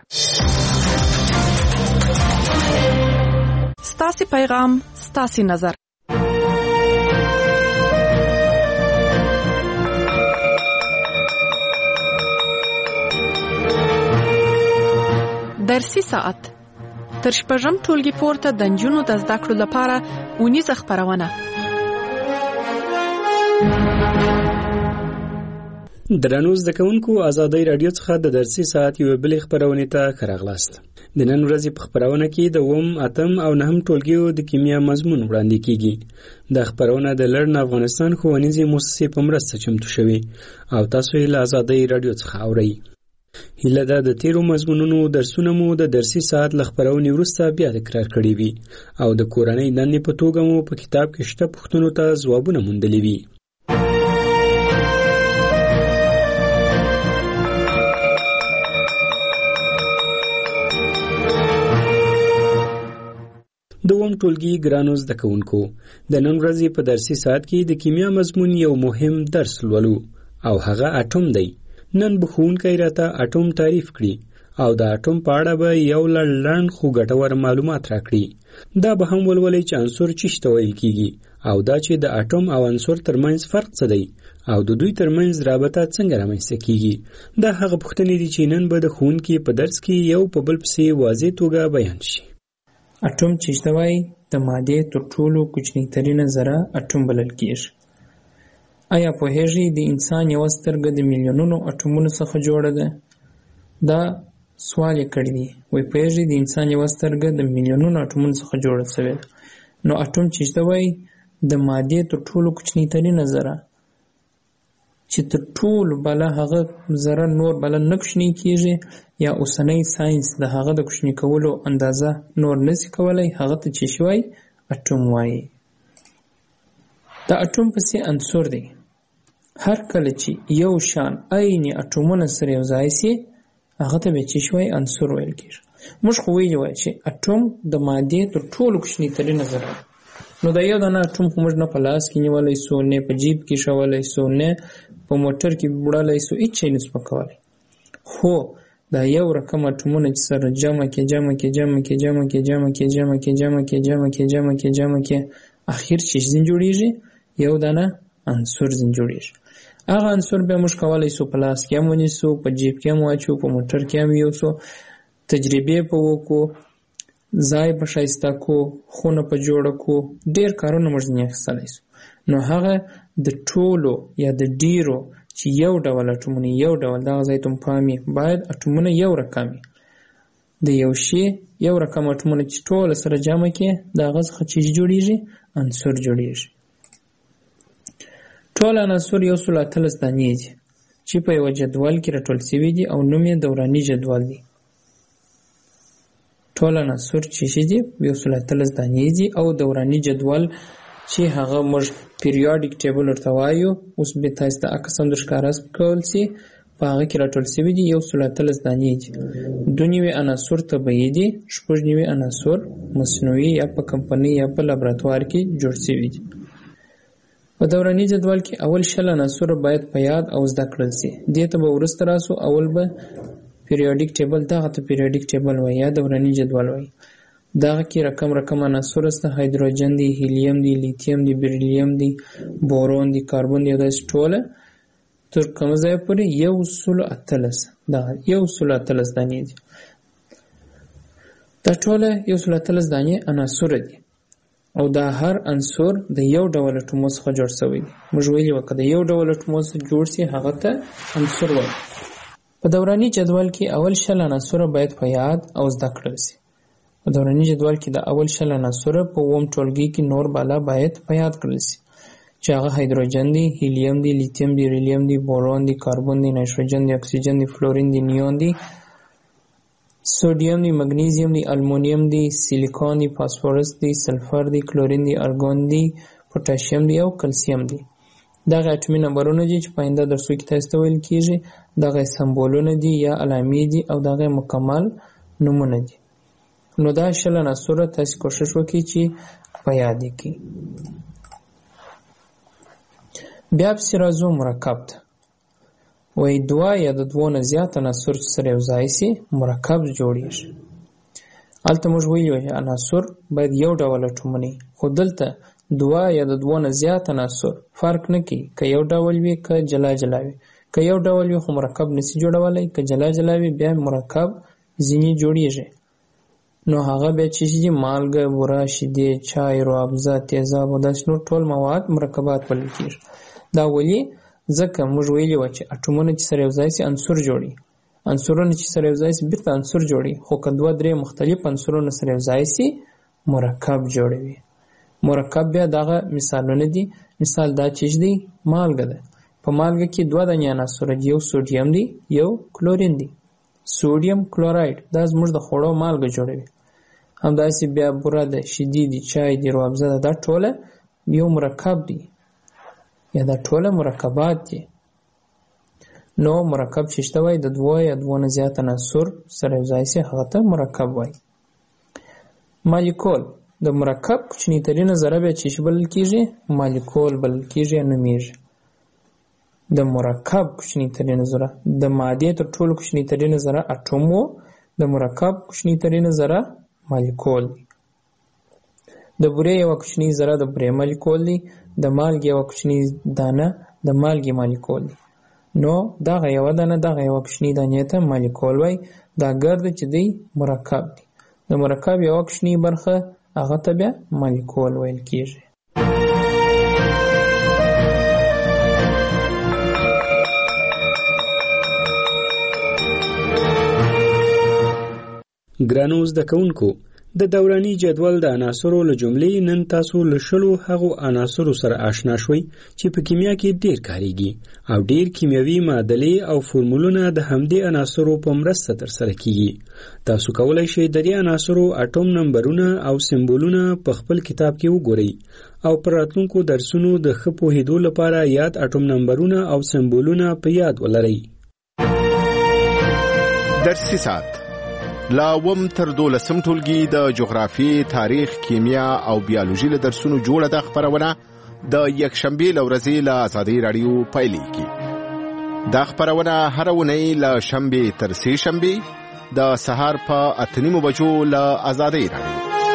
ستاسې پیغام ستاسې نظر. درسي ساعت تر شپږم ټولګي پورته د نجونو د زده کړو لپاره اونیزه خپرونه. درنو زده کوونکو، ازادۍ راډیو څخه د درسي ساعت یوې بلې خپرونې ته ښه راغلاست. د نن ورځې په خپرونه کې د اووم، اتم او نهم ټولګیو د کیمیا مضمون وړاندې کیږي. دا خپرونه د لرن افغانستان ښوونیزې مؤسسې په مرسته چمتو شوې او تاسو یې له ازادۍ راډیو څخه اورئ. هیله ده د تیرو مضمونونو درسونه مو د درسي ساعت له خپرونې وروسته بیا تکرار کړي وي او د کورنۍ دندې په توګه مو په کتاب کې شته پوښتنو ته ځوابونه موندلي وي. دوم ټولګي ګرانو زده کوونکو، د نن ورځې په درسي ساعت کې د کیمیا مضمون یو مهم درس لولو او هغه اټوم دی. نن به ښوونکی راته اټوم تعریف کړي او د اټوم په اړه به یو لړ لنډ خو ګټور معلومات راکړي. دا به هم ولولئ چې عنصر چی ته ویل کیږي او دا چې د اټوم او عنصر ترمنځ فرق څه دی او د دوی ترمنځ رابطه څنګه رامنځته کیږي. دا هغه پوښتنې دي چې نن به د ښوونکي په درس کې یو په بل پسې واضح توګه بیان شي. اټوم چې ته وایي د مادې تر ټولو کوچنی ترینه ذره اټوم بلل کیږي. آیا پوهیږئ د انسان یو سترګه د میلیونونو اټومونو څخه جوړه ده؟ دا سوال یې کړی دی. وایي پوهیږئ د انسان یو سترګه د میلیونونو اټومونو څخه جوړه شوې ده. نو اټوم چې ته وایي د مادې تر ټولو کوچنی ترینه ذره چې تر ټولو بله هغه ذره نور بله نه کوچنی کیږي یا اوسنی ساینس د هغه د کوچنی کولو اندازه نور نشي کولی، هغه ته چې شي وایي اټوم وایي. د اټوم پسې عنصر دی. هر کله چې یو شان عیني اټومونه سره یو ځای شي هغه ته به چې شي وایي عنصر ویل کیږي. موږ خو ویلي وایي چې اټوم د مادې تر ټولو کوچنی ترینه ذره. نو دا یو دانه اټوم خو موږ نه په لاس کې نیولی سو، نه په جیب کې شولی سو، نه په موټر کې وړلی سو، هېڅ شی نسو پکولی. خو دا یو رقم اټومونه چې سره جمع کې جمع کې جمع کې جمع کې جمع کې جمع کې جمع کې جمع کې جمع کې جمع کې اخر چې ځین جوړیږي یو دانه عنصر ځین جوړیږي. هغه عنصر به موږ کولی سو په لاس کې هم ونیسو، په جیب کې هم واچو، په موټر کې هم یوسو، تجربې په وکړو، ځای په ښایسته کو، خونه په جوړه کو، ډېر کارونه موږ ځینې اخیستلی سو. نو هغه د ټولو یا د ډېرو چې یو ډول اټومونه یو ډول دغه ځای ته مو پام وي باید اټومونه یو رقم وي. د یو شي یو رقم اټومونه چې ټوله سره جمع کړې د هغه څخه چې جوړیږي عنصر جوړیږي. ټول عناصر یو سل اتلس دانې دي چې په یوه جدول کې راټول شوي دي او نوم یې دوراني جدول دی. ټول عناصر چې شي دي یو سل اتلس دانې دي او دوراني جدول چې هغه موږ پیریاډیک ټیبل ورته وایو، اوس به تاسو ته عکس هم درښکاره کول شي، په هغه کې راټول شوي دي یو سل اتلس دانې دي. دوه نوي عناصر طبیعي دي، شپږ نوي عناصر مصنوعي یا په کمپنۍ یا په لابراتوار کې جوړ شوي دي. په دوراني جدول کې اول شل عناصر باید په یاد او زده کړل شي. دې ته به وروسته راسو. اول به پیریاډیک ټیبل، دغه ته پیریاډیک ټیبل وایي یا دوراني جدول وایي. دغه کې رقم رقم عناصر سته، هایدروجن دی، هیلیم دی، لیتیم دی، بریلیم دی، بورون دی، کاربن دی، داسې ټوله تر کومه ځایه پورې یو سل اتلس دغه یو سل اتلس دانې دي. د دا ټوله یو سل اتلس دانې عناصر دي او دا هر عنصر د یو ډول اټومو څخه جوړ شوی دی. موږ ویلي وو که د یو ډول اټومو څخه جوړ شي هغه ته عنصر وایي. په دوراني جدول کې اول شل عناصر باید په یاد او زده کړل شي. په دوراني جدول کې د اول شل عناصر په اووم ټولګي کې نور بالا باید په یاد کړل شي چې هغه هایدروجن دی، هیلیم دی، لیتیم دی، ریلیم دی، بورون دی، کاربن دی، نایتروجن دی، اکسیجن دی، فلورین دی، نیون دی، سودیم دی، مګنیزیم دی، المونیم دی، سیلیکون دی، فاسفورس دی، سلفر دی، کلورین دی، ارګون دی، پوتاشیم دی او کلسیم دی. دغه اټومي نمبرونه دي چې په آینده درسو کې تاسو ته ویل کیږي. دغه سمبولونه دي یا علامې دي او دغه مکمل نومونه دي. نو دا شل عناصر تاسو کوشش وکړئ چې په یاد کړئ. بیا پسې راځو مرکب ته. وایي دوه یا د دوه نه زیات عناصر چې سره یو ځای شي مرکب جوړیږي. هلته موږ ویلي وو چې عناصر باید یو ډول اټومونه وي، خو دلته دوه یا د دوه نه زیات عناصر فرق نه کوي که یو ډول وي که جلا جلا وي. که یو ډول وي خو مرکب نشي جوړولی، که جلا جلا وي بیا مرکب ځینې جوړیږي. نو هغه بیا چې دي مالګه، بوره، شیدې، چای، روابزه، تیزاب او داسې نور ټول مواد مرکبات بلل کېږي. دا ولې؟ ځکه موږ ویلي وو چې اټومونه چې سره یو ځای شي عنصر جوړي، عنصرونه چې سره یو ځای شي بېرته عنصر جوړي، خو که دوه درې مختلف عنصرونه سره یو ځای شي مرکب جوړوي. مرکب بیا دغه مثالونه دي. مثال دا چې دی مالګه ده. په مالګه کې دوه دانې عناصر دي، یو سوډیم دی یو کلورین دی. سوډیم کلوراید دا زموږ د خوړو مالګه جوړوي. همداسې بیا بوره ده، شیدې دي، چای دی، روابزه ده، دا ټوله یو مرکب دی یا دا ټوله مرکبات دي. نو مرکب چې شته وایي د دوه یا دوه نه زیات عناصر سره یو ځای شي هغه ته مرکب وایي. مالیکول د مرکب کوچنی ترینه ذره بیا چې بلل کېږي مالیکول بلل کېږي یا نومیږي. د مرکب کوچنی ترینه ذره د مادې تر ټولو کوچنی ترینه ذره اټوم و، د مرکب کوچنی ترینه ذره مالیکول دی. د بورې یوه کوچنی ذره د بورې مالیکول دی، د مالګې یوه کوچنی دانه د مالګې مالیکول دی. نو دغه یوه دانه دغه یوه کوچنی دانې ته مالیکول وایي. دا ګرد چې دی مرکب دی. د مرکب یوه کوچنی برخه هغه ته بیا مالیکول ویل کېږي. ګرانو زده کوونکو، د دوراني جدول د عناصرو له جملې نن تاسو له شلو هغو عناصرو سره آشنا شوئ چې په کیمیا کې ډیر کاریږي او ډیر کیمیاوي معادلې او فورمولونه د همدې عناصرو په مرسته ترسره کیږي. تاسو کولی شئ د دې عناصرو اټوم نمبرونه او سمبولونه په خپل کتاب کې وګورئ او پر راتلونکو درسونو د ښه پوهېدو لپاره یاد اټوم نمبرونه او سمبولونه په یاد ولرئ. درسي ساعت لا وم تر دولسم ټولګي د جغرافي، تاریخ، کیمیا او بیولوژي له درسونو جوړه د خبرونه د یکشنبه لورځي له آزادۍ رادیو پایلیږي. دا خبرونه هر ونی له شنبه تر سه شنبه د سهار په اته نیمو بجو له آزادۍ رادیو.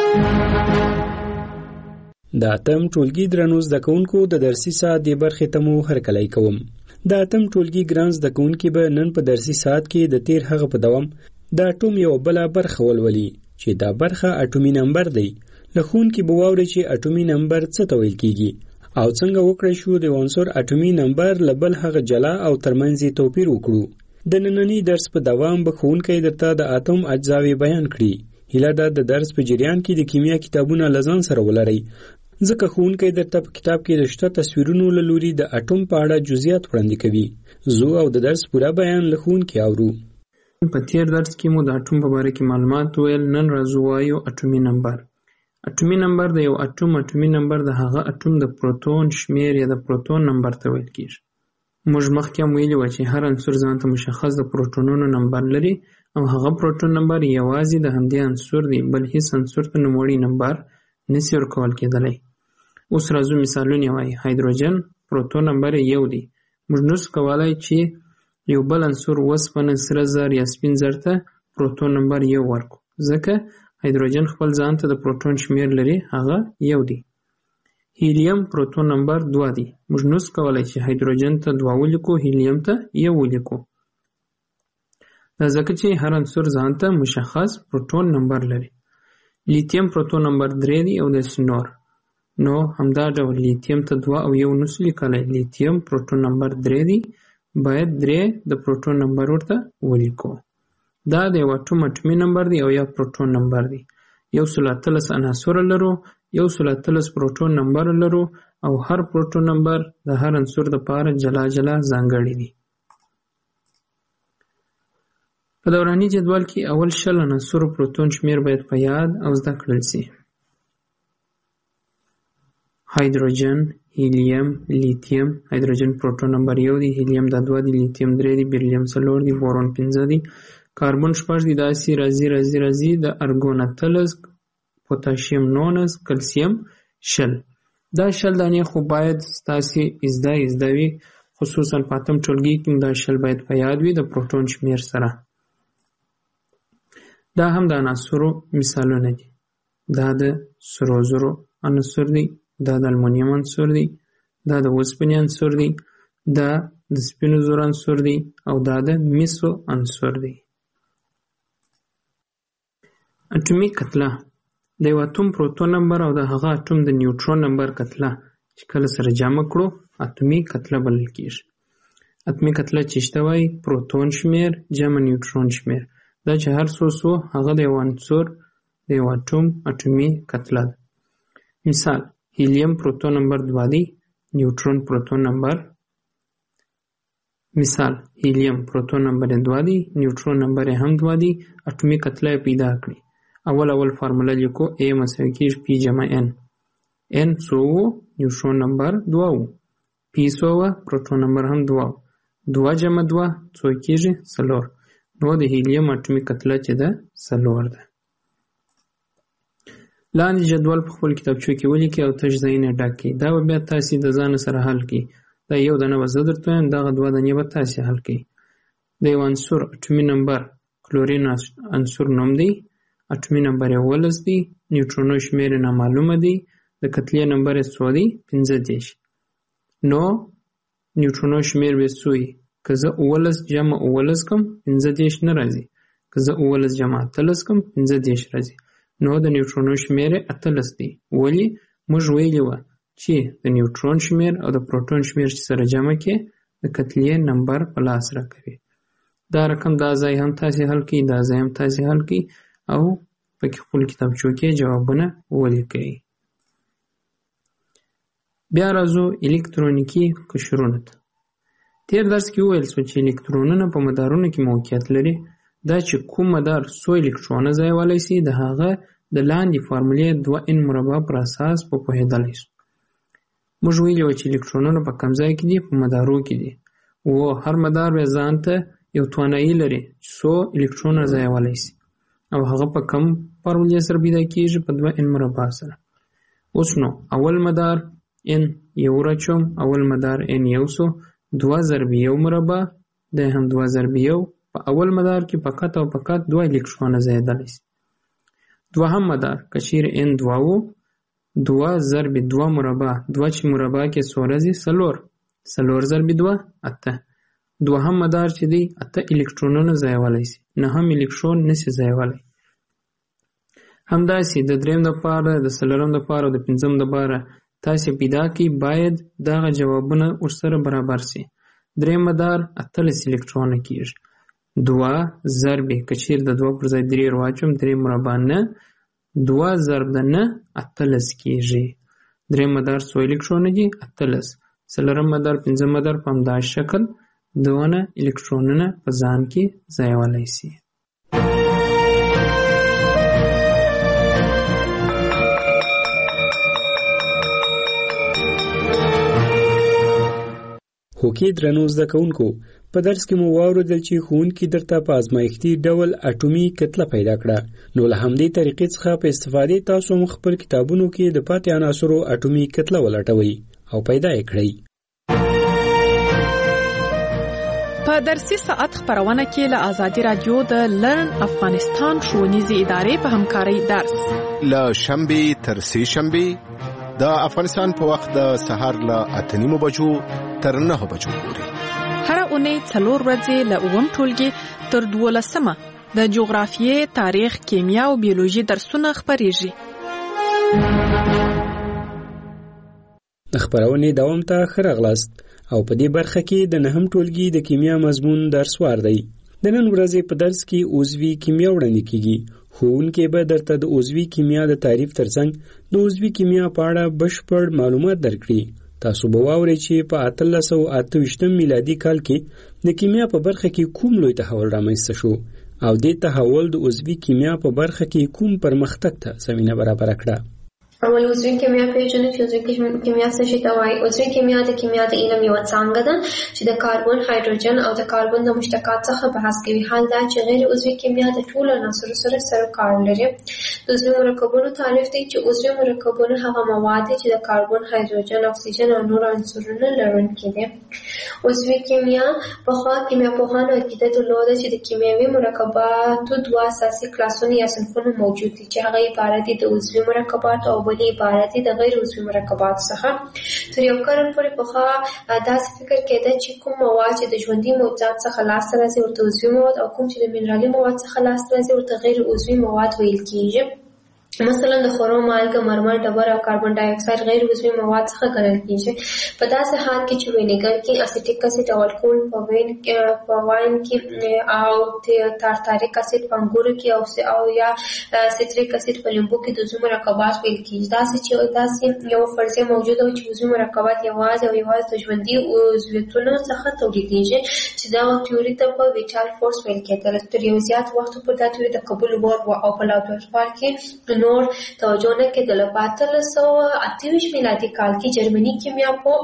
دا تم ټولګي درنو زده کوونکو د درسي ساعت د برخې ته مو هرکلی کوم. دا تم ټولګي ګران زده کوونکي به نن په درسي ساعت کې د تیر هغه په دوام د اټوم یو بله برخه ولولي چې دا برخه اټومي نمبر دی. له ښوونکي به واورئ چې اټومي نمبر څه ته ویل کیږي او څنګه وکړای شو د عنصر اټومي نمبر له بل هغه جلا او ترمنځ یې توپیر وکړو. د ننني درس په دوام به ښوونکی درته د اتوم اجزاوې بیان کړي. هیله ده د درس په جریان کې د کیمیا کتابونه له ځان سره ولرئ، ځکه ښوونکی درته په کتاب کې د شته تصویرونو له لوري د اټوم په اړه جزئیات وړاندې کوي. زه او د درس پوره بیان له ښوونکي اورو. په تیر درس کې مو د اټوم په باره کې معلومات ویل. نن راځو وایو اټومي نمبر. اټومي نمبر د یو اټوم اټومي نمبر د هغه اټوم د پروتون شمیر یا د پروتون نمبر ته ویل کېږي. موږ مخکې هم ویلي وو چې هر عنصر ځان ته مشخص د پروتونونو نمبر لري او هغه پروتون نمبر یوازې د همدې عنصر دی، بل هیڅ عنصر ته نوموړی نمبر نشي ورکول کېدلی. اوس راځو مثالونه وایو. هایدروجن پروتون نمبر یو دی. موږ نشو کولی چې یو بل عنصر وسپنه، سره زر یا سپین زر ته پروتون نمبر یو ورکو، ځکه هایدروجن خپل ځان ته د پروتون شمیر لري، هغه یو دی. هیلیم پروتون نمبر دوه دی. موږ نشو کولی چې هایدروجن ته دوه ولیکو، هیلیم ته یو ولیکو، دا ځکه چې هر عنصر ځان ته مشخص پروتون نمبر لري. لیتیم پروتون نمبر درې دی او داسې نور. نو همدا ډول لیتیم ته دوه او یو نسو لیکلی. لیتیم پروتون نمبر درې دی، باید درې د پروتون نمبر ورته ولیکو. دا د یو اټوم اټومي نمبر دی او یا پروتون نمبر دی. یو سل اتلس عناصر لرو، یو سل اتلس پروتون نمبر لرو او هر پروتون نمبر د هر عنصر دپاره جلا جلا ځانګړي دي. په دوراني جدول کې اول شل عناصرو پروتون شمیر باید په یاد او زده کړل سي. هایدروجن، هیلیم، لیتیم. هایدروجن پروتون نمبر یو دی، هیلیم دا دوه دی، لیتیم درې دی، بیریلیم څلور دی، بورون پنځه دی، کاربن شپږ دی، داسې راځي راځي راځي د ارګون اتلس، پوتاشیم نولس، کلسیم شل. دا شل دانې خو باید ستاسې ازده ازده وي، خصوصا په اتم ټولګي کې دا شل باید په یاد وي د پروتون شمیر سره. دا هم د عناصرو مثالونه دي. دا د سرو زرو عنصر دی، دا د المونیم عنصر دی، دا د اوسپنې عنصر دی، دا د سپینو زرو عنصر دی او دا د مسو عنصر دی. اټومي کتله د یو اتوم پروتون نمبر او د هغه اټوم د نیوټرون نمبر کتله چې کله سره جمع کړو اټومي کتله بلل کېږي. اټومي کتله چې شته وایي پروتون شمیر جمع نیوټرون شمیر. دا چې هر څو څو هغه د یو عنصر د یو اټوم اټومي کتله ده. مثال هیلیم پروتون نمبر دوه دی، نیوټرون پروتون نمبر. مثال هیلیم پروتون نمبر دوه دی، نیوټرون نمبر هم دوه دی، اټومي کتله پیدا کړي. اول اول فارموله لیکو A مساوي کېږي P جمع N. N څو و؟ نیوټرون نمبر دوه و. P څو و؟ پروتون نمبر هم دوه و. دوه جمع دوه څو کېږي؟ څلور. نو د هیلیم اټومي کتله چې ده څلور ده. لاندې جدول په خپل کتابچو کې ولیکئ او تش ځایونه ډک کړئ. دا به بیا تاسې د ځان سره حل کړئ. دا یو دانه به زه درته وایم، دغه دوه دانې به تاسې حل کړئ. د یو عنصر اټومي نمبر کلورین عنصر نوم دی، اټومي نمبر یې اوولس دی، نیوټرونو شمیر یې نامعلومه دی، د کتلې نمبر یې څو دی؟ پنځه دېرش. نو نیوټرونو شمیر به څو وي؟ که زه اوولس جمع اوولس کم پنځه دېرش نه راځي، که زه اوولس جمع اتلس کم پنځه دېرش راځي. نو د نیوټرونو شمیر یې اتلس دی. ولې؟ موږ ویلي وه چې د نیوټرون شمیر او د پروتون شمیر چې سره جمع کې د کتلې نمبر په لاس راکوي. دا رقم دا ځای هم تاسې حل کړئ، دا ځای هم تاسې حل کړئ او پکې خپل کتابچو کې جوابونه ولیکئ. بیا راځو الکترونیکي قشرونو ته. تیر درس کې وویل شو چې الکترونونه په مدارونو کې موقعیت لري. دا چې کوم مدار څو الکترونه ځایولی شي د هغه د لاندې فارمولې دوه ان مربع پر اساس په پوهېدلی شو. موږ ویلي وو چې الکترونونه په کوم ځای کې دي؟ په مدارو کې دي. و هر مدار بیا ځان ته یو توانایي لري چې څو الکترونه ځایولی شي او هغه په کم فارمولې سره پیدا کېږي؟ په دوه ان مربع سره. اوس نو اول مدار ان یو راچوم، اول مدار ان یو سو، دوه ضرب یو مربع دا هم دوه ضرب یو. په اول مدار کې فقط او فقط دوه الکترونه ځایېدلی شي. دوهم مدار که چیرې ان دوه و، دوه ضرب دوه مربع، دوه چې مربع کې څو راځي؟ څلور. څلور ضرب دوه اته. دوهم مدار چې دی اته الکترونونه ځایولی شي، نهم الکترون نشي ځایولی. همداسې د دریم دپاره، د څلورم دپاره او د پنځم دپاره تاسې پیدا کړئ، باید دغه جوابونه ورسره برابر شي. دریم مدار اتلس الکترونه کېږي. دوه ضرب که چیرې د دوه پر ځای درې واچوم، درې مربع نه، دوه ضرب د نه اتلس کېږي. دریم مدار څو الکترونه دي؟ اتلس. څلورم مدار، پنځم مدار په همدا شکل دونه الکترونونه په ځان کې ځایولی شي. هوکې درنو زده کوونکو، په درس کې مو واورېدل چې ښوونکي درته په ازمایښتي ډول اټومي کتله پیدا کړه. نو له همدې طریقې څخه په استفادې تاسو هم خپل کتابونو کې د پاتې عناصرو اټومي کتله ولټوئ او پیدا یې کړئ. په درسي ساعت خپرونه کې له آزادي رادیو د لرن افغانستان ښوونیزې ادارې په همکارۍ درس له شنبې تر سې شنبې د افغانستان په وخت د سهار له اته نیمو بجو تر نهو بجو پورې. هره اونۍ څلور ورځې له اووم ټولګي تر دولسمه د جغرافیې، تاریخ، کیمیا او بیولوژي درسونه خپریږي. د خبرونې دوام ته ښه راغلاست او په دې برخه کې د نهم ټولګي د کیمیا مضمون درس وار دی. د نن ورځې په درس کې عضوي کیمیا وړاندې کیږي. ښوونکی به درته د عضوي کیمیا د تعریف ترڅنګ د عضوي کیمیا په اړه بشپړ معلومات درکړي. تاسو به واورئ چې په اتلس سوه اته ویشتم میلادي کال کې د کیمیا په برخه کې کوم لوی تحول رامنځته شو او دې تحول د عضوي کیمیا په برخه کې کوم پرمختګ ته زمینه برابر کړه. اول عضوي کیمیا پیژنو چې عضوي کیمیا څه شي ته وایي. عضوي کیمیا د کیمیا د علم یوه څانګه ده چې د کاربن، هایدروجن او د کاربن د مشتقات څخه بحث کوي. حال دا چې غیر عضوي کیمیا د ټولو عناصرو سره سره کار لري. د عضوي مرکبونو تعریف دی چې عضوي مرکبونه هغه مواد دي چې د کاربن، هایدروجن، اکسیجن او نور عنصرونه لرونکي دي. عضوي کیمیا پخوا کیمیاپوهانو عقیده درلوده چې د کیمیاوي مرکباتو دوه اساسي کلاسونه یا صنفونه موجود دي چې هغه عبارت دي د عضوي مرکبات او بلې عبارت دي د غیر عضوي مرکبات څخه. تر یو قرن پورې پخوا داسې فکر کېده چې کوم مواد چې د ژوندي موجودات څخه لاسته راځي ورته عضوي مواد او کوم چې د منرالي مواد څخه لاسته راځي ورته غیر عضوي مواد ویل کېږي. مثلا د خورو مالګه، مرمر، ډبر او کاربن ډای اکساید غیر عضوي مواد څخه ګڼل کېږي. په داسې حال کې چې وینیګر کې اسیټیک اسید او الکول په وین په واین کې او تارتاریک اسید په انګورو کې او او یا سیتریک اسید په لیمبو کې د عضوي مرکبات ویل کېږي. داسې چې داسې یو فرضیه موجوده و چې عضوي مرکبات یوازې او یوازې د ژوندي عضویتونو څخه تولیدېږي چې دا تیوري ته په ویټال فورس ویل کېدل. تر یو زیات وخت پورې دا تیوري د قبول وړ و او په لابراتوار کې نور توجه نه کېدله. په اتلس سوه اته ویشت میلادي کال کې جرمني کیمیاپوه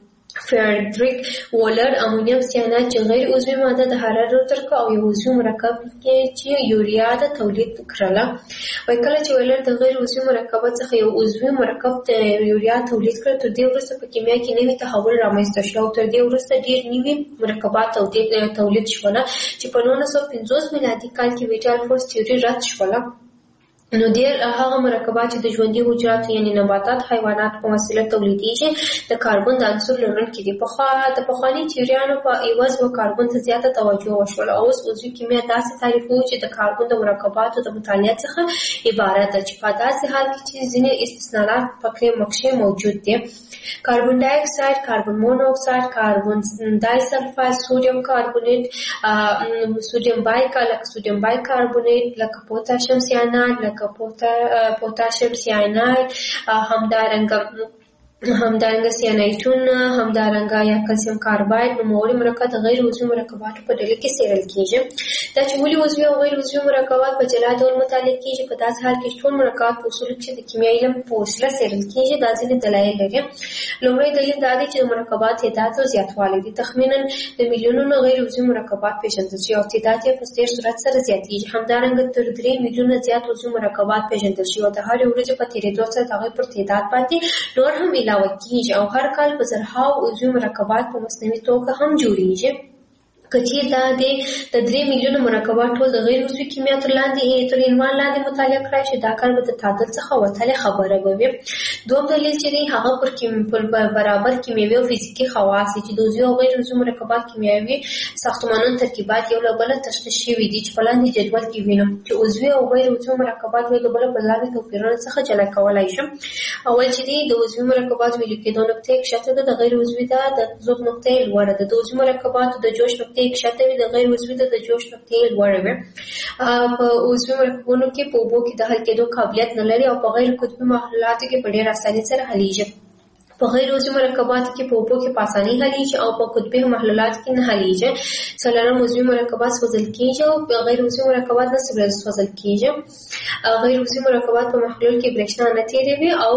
فریدریک وولر امونیم سیانات چې غیر عضوي ماده د حرارت ترک او یو عضوي مرکب کې چې یوریا د تولید کړله. وای کله چې وولر د غیر عضوي مرکبات څخه یو عضوي مرکب د یوریا تولید کړ، تر دې وروسته په کیمیا کې نوی تحول رامنځته شو او تر دې وروسته ډېر نوي مرکبات تولید شول چې په نولس سوه پنځوس میلادي کال کې ویټال فورس تیوري رد شوله. نو ډېر هغه مرکبات چې د ژوندي حجراتو یعنې نباتات، حیوانات په وسیله تولیدېږي د کاربن د عنصر لرونکي دي. پخوا د پخواني تیوریانو په عوض به کاربن ته زیاته توجه وشوله. اوس عضوي کیمیا داسې تعریفوي چې د کاربن د مرکباتو د مطالعه څخه عبارت ده چې په داسې حال کې چې ځینې استثناءات پکې مکشې موجود دي. کاربن ډای اکساید، کاربن مونوکساید، کاربن ډای سلفاید، سودیم کاربونیت، سودیم بایکاربونیت، سودیم بایکاربونیت لکه پوتاشیم سیاناید، لکه پوتاشیم سیاناید، همدارنګه همدارنګه سیانایټون، همدارنګه یا کلسیم کارباید نوموړي مرکبات د غیر عضوي مرکباتو په ډله کې څېړل کېږي. دا چې ولې عضوي او غیر عضوي مرکبات په جلا ډول مطالعه کېږي، په داسې حال کې ټول مرکبات په اصولو کې د کیمیاوي علم په وسیله څېړل کېږي. دا ځینې دلایل لري. لومړی دلیل دا دی چې د مرکبات تعداد او زیاتوالی دی. تخمیناً د میلیونونو غیر عضوي مرکبات پېژندل شوي او تعداد یې په ډېر سرعت سره زیاتېږي. همدارنګه تر درې میلیونه زیات عضوي مرکبات پېژندل شوي او د هرې ورځې په تېرېدو سره د هغوی پر تعداد باندې نور هم علاوه کېږي او هر کال په زرهاو عضوي مرکبات په مصنوعي توګه هم جوړېږي. که چیرې دا د درې میلیونه مرکبات ټول د غیر عضوي کیمیا تر لاندې تر عنوان لاندې مطالعه کړای شي، دا کار به د تعداد څخه وتلې خبره به وي. دوم دلیل چې دی هغه پر برابر کیمیاوي او فزیکي خواص چې د عضوي او غیر عضوي مرکبات کیمیاوي ساختمانونو ترکیبات یو له بله تشخیص شوي دي چې په لاندې جدول کې وینو چې عضوي او غیر عضوي مرکبات یو له بله په لاندې توپیرونو څخه جلا کولی شم. اول چې دی د عضوي مرکبات ویلو کېدو نقطې کښته ده، د غیر عضوي ده د ذوب نقطې لوړه ده. د عضوي مرکباتو د جوش نقطې کښته وي، د غیر عضوي ده د جوش نقطې لوړه وي. په عضوي مرکبونو کې په اوبو کې د حل کېدو قابلیت نه لري او په غیر قطبي محلولاتو کې په ډېر اسانۍ سره حلیږي. په غیر عضوي مرکباتو کې په اوبو کې په اسانۍ حلیږي او په قطبي محلولاتو کې نه حلیږي. څلورم عضوي مرکبات سوځل کېږي او په غیر عضوي مرکبات نه سوځل کېږي. غیر عضوي مرکبات په محلول کې برېښنا نه تېروي او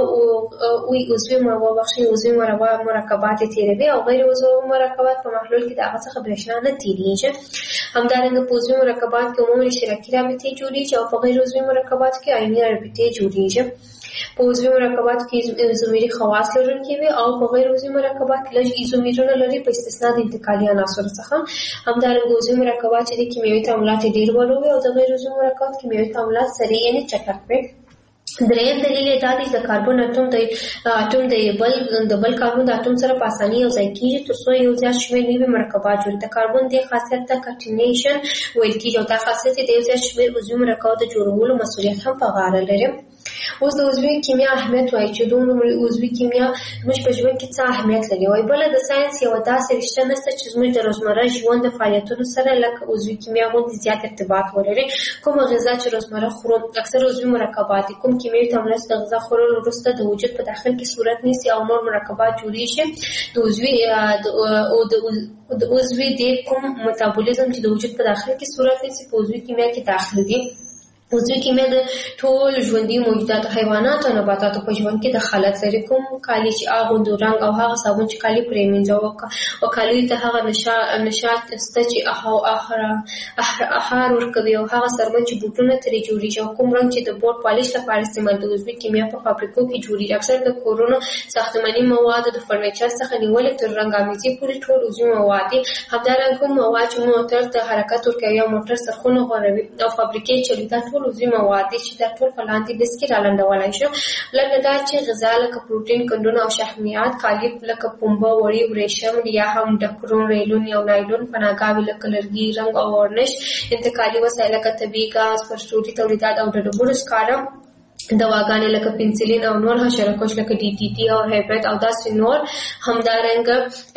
وی عضوي موابخشي عضوي مرکبات تېروي او غیر عضوي مرکبات په محلول کې د هغه څخه برېښنا نه تېرېږي. همدارنګه په عضوي مرکبات کې عمومي اشتراکي رابطې جوړېږي او په غیر عضوي مرکبات کې آیوني رابطې جوړېږي. په عضوي مرکبات کې ایزومري خواص لرونکي وي او په غیر عضوي مرکبات کې لږ ایزومرونه لري په استثنا د انتقالي عناصرو څخه. همدارنګه عضوي مرکبات چې د کیمیاوي تعاملات ډېر ولو وي او د غیر عضوي مرکبات کیمیاوي تعاملات سریع یعنې چټک وي. دریم دلیل یې دا دی د کاربن اټوم د اټوم د بل د بل کاربن د اټوم سره په اسانۍ یو ځای کېږي تر څو یو زیات شمېر نوي مرکبات جوړوي. د کاربن دې خاصیت ته کټینیشن ویل کېږي او دا خاصیت یې د یو زیات شمېر عضوي مرکباتو د جوړولو مسؤلیت هم په غاړه لري. اوس د عضوي کیمیا اهمیت وایي چې دومره عضوي کیمیا زموږ په ژوند کې څه اهمیت لري. وایي بله د ساینس یوه داسې رشته نشته چې زموږ د روزمره ژوند د فعالیتونو سره لکه عضوي کیمیا غوندې زیات ارتباط ولري. کومه غذا چې روزمره خورو اکثر عضوي مرکبات دي. کوم کیمیاوي تعاملات د غذا خوړلو وروسته د وجود په داخل کې صورت نیسي او نور مرکبات جوړېږي. د عضوي او د عضوي د کوم میتابولیزم چې د وجود په داخل کې صورت نیسي په عضوي کیمیا کې داخل دي. عضوي کیمیا د ټول ژوندي موجوداتو حیواناتو او نباتاتو په ژوند کې دخالت لري. کوم کالي چې اغوندو رنګ او هغه صابون چې کالي پرې مینځو او کالي ته هغه نشاط سته چې احار ورکوي او هغه سرمن چې بوټونه ترې جوړېږي او کوم رنګ چې د بورډ پالیش لپاره استعمال د عضوي کیمیا په فابریکو کې جوړېږي. اکثر د کورونو ساختماني موادو د فرنیچر څخه نیولې تر رنګامیزي پورې ټول عضوي مواد دي. همدارنګه کوم مواد چې موټر ته حرکت ورکوي او موټر سرخونه غوړوي او فابریکې چلوي دا ټول عضوي مواد دي چې دا ټول په لاندې لیست کې رالنډولی شو. لکه دا چې غذا لکه پروټین قندونه او شحمیات، کالي لکه پنبه، وړي، ورېشم یا هم ډکرون، ریلون یا نایلون، پناهګاوې لکه لرګي، رنګ او ورنش، انتقالي وسایل لکه طبیعي ګاز، فرسټوري تولیدات او د ډبرو سکاره، دواګانې لکه پنسلین او نور حشرکش لکه ډي ټي ټي او هیپټ او داسې نور. همدارنګه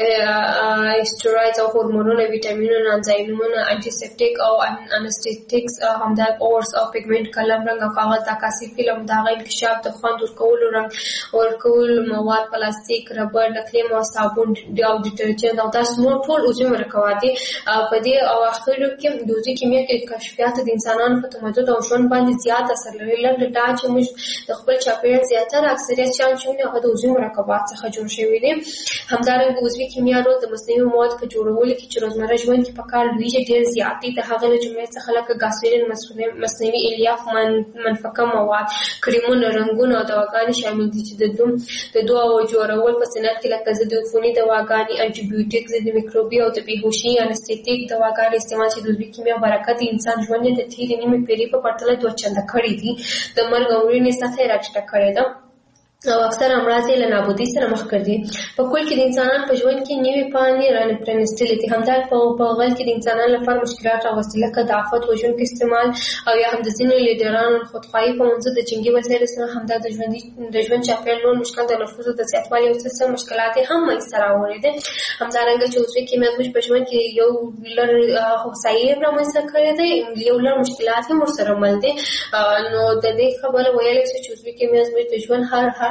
اسټروایډز او هورمونونه، ویټامینونه، انزایمونه، انټي سیپټیک او انستیټیکس، همدارنګه اورس او پیګمنټ، قلم، رنګ او کاغذ، عکاسي فلم، د هغه انکشاف، د خوند ورکولو، رنګ ورکولو مواد، پلاستیک، ربړ، نقلي مواد، صابون او ډیټرجنټ او داسې نور ټول عضوي مرکبات دي. په دې اواخرو کې د عضوي کیمیا کې کشفیات د انسانانو په تمدن او ژوند باندې زیات اثر لري. لکه دا چې موږ د خپل چاپیریال زیاتره اکثریت شیان چې هغه د عضوي مرکبات څخه جوړ شوي دي. همدارنګه عضوي کیمیا رول د مصنوعي موادو په جوړولو کې چې روزمره ژوند کې په کار لویږي ډېر زیات دي. د هغه له جملې څخه لکه ګاسولین، مصنوعي الیاف، منفکه مواد، کریمونه، رنګونه او دواګانې شامل دي چې د دوم د دواو جوړول په صنعت کې لکه ضد عفوني دواګانې، انټي بیوټیک، ضد میکروبي او د بېهوشي انستیټیک دواګانې استعمال چې د عضوي کیمیا برکت د انسان ژوند یې د تېرې نیمې پېړۍ په پرتله دوه چنده کړی دي. د مرګ او مړینې سطحه یې راټیټه کړې ده او اکثر امراض یې له نابودۍ سره مخ کړي دي. په کل کې د انسانانو په ژوند کې نوې پاڼې رانپرانستلې دي. همدارنګه په غل کې د انسانانو لپاره مشکلات راوستي لکه د آفت وژونکي استعمال او یا هم د ځینو لیډرانو خودخواهي په منځ د جنګي وسایلو سره همدا د ژوند د ژوند چاپیریال نور مشکل د نفوذ د زیاتوالي او څه مشکلات هم منځته راوړي دي. همدارنګه چې عضوي کیمیا زموږ په ژوند کې یو لړ هوسایي رامنځته کړی دی، یو لړ مشکلات هم ورسره مل دي. نو د دې خبره ویلی شو چې عضوي کیمیا زموږ د ژوند هر هر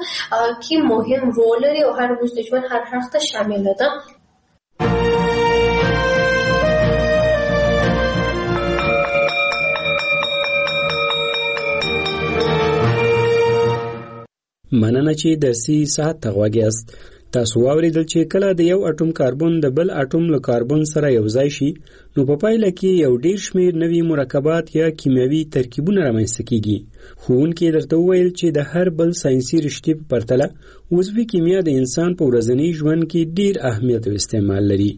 کې مهم رول لري او هر موږ د ژوند هر اړخ ته شامله ده. مننه چې درسي ساعت ته غوږ یاست. تاسو واوریدل چې کله د یو اټوم کاربن د بل اټوم له کاربن سره یو ځای شي نو په پایله کې یو ډیر شمیر نوي مرکبات یا کیمیاوي ترکیبونه رامنځته کیږي. ښوونکي درته وویل چې د هر بل ساینسي رشتې په پرتله عضوي کیمیا د انسان په ورځني ژوند کې ډیر اهمیت او استعمال لري.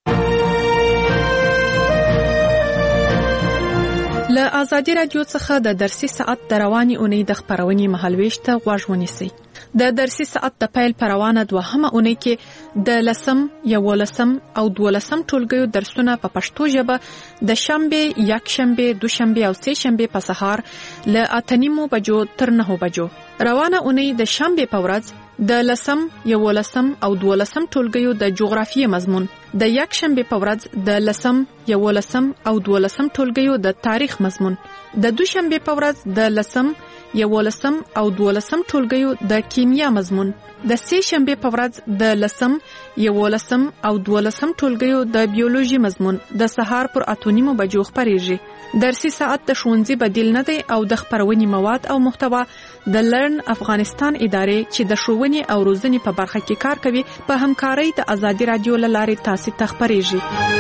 له آزادي رادیو څخه د درسي ساعت د رواني اونۍ د خبرونې مهالويش ته غوږ ونیسئ. د درسي ساعت د پیل پروانه دوهمه اونۍ کې د لسم، یولسم او دولسم ټولګیو درسونه په پښتو ژبه د شنبه، یکشنبه، دوشنبه او سه شنبه په سهار له اته نیمو بجو تر نهو بجو. روانه اونۍ د شنبه په ورځ د لسم، یولسم او دولسم ټولګیو د جغرافیې مضمون، د یکشنبه په ورځ د لسم، یولسم او دولسم ټولګیو د تاریخ مضمون، د دوشنبه په ورځ د لسم، یولسم او دولسم ټولګیو د کیمیا مضمون، د سه شنبه په ورځ د لسم، یولسم او دولسم ټولګیو د بیولوژي مضمون د سهار پر اته نیمو بجو خبرېږي. درسي ساعت د ښوونځي بدیل نه دی او د خبرونې مواد او محتوا د لرن افغانستان ادارې چې د ښوونې او روزنې په برخه کې کار کوي په همکارۍ د آزادي رادیو له لارې تاسو ته خبرېږي.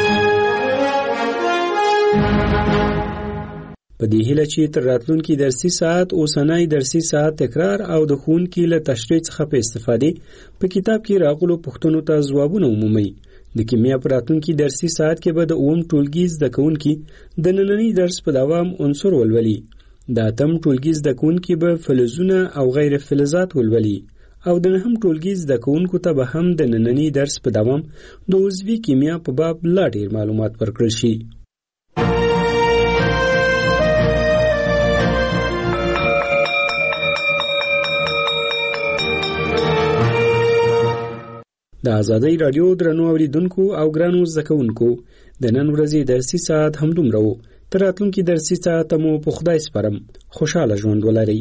په دې هیله چې تر راتلونکي درسي ساعت اوسنۍ درسي ساعت تکرار او د ښوونکي له تشریح څخه په استفادې په کتاب کې راغلو پوښتنو ته ځوابونه عمومي. د کیمیا په راتلونکي درسي ساعت کې به د اووم ټولګي زده کوونکي د نننۍ درس په دوام عنصر ولولي. د اتم ټولګي زده کوونکي به فلزونه او غیر فلزات ولولي او د نهم ټولګي زده کوونکو ته به هم د ننني درس په دوام د عضوي کیمیا په باب لا ډېر معلومات ورکړل شي. د آزادۍ راډیو درنو اوریدونکو او ګرانو زده کوونکو د نن ورځې درسي ساعت همدومره و. تر راتلونکي درسي ساعت مو په خدای سپارم. خوشحاله ژوند ولرئ.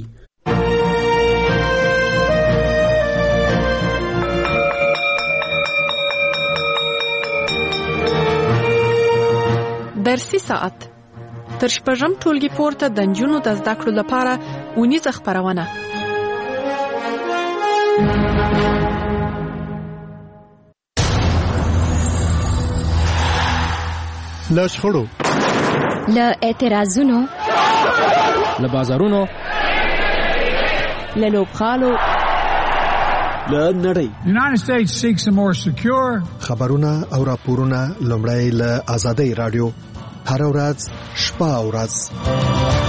درسي ساعت تر شپږم ټولګي پورته د نجونو د زده کړو لپاره اونیزه خپرونه. له شخړو، له اعتراضونو، له بازارونو، له لوبغالو، له نړۍ. United States seeks a more secure. خبرونه او راپورونه لومړی له آزادۍ راډیو هر ورځ شپه او ورځ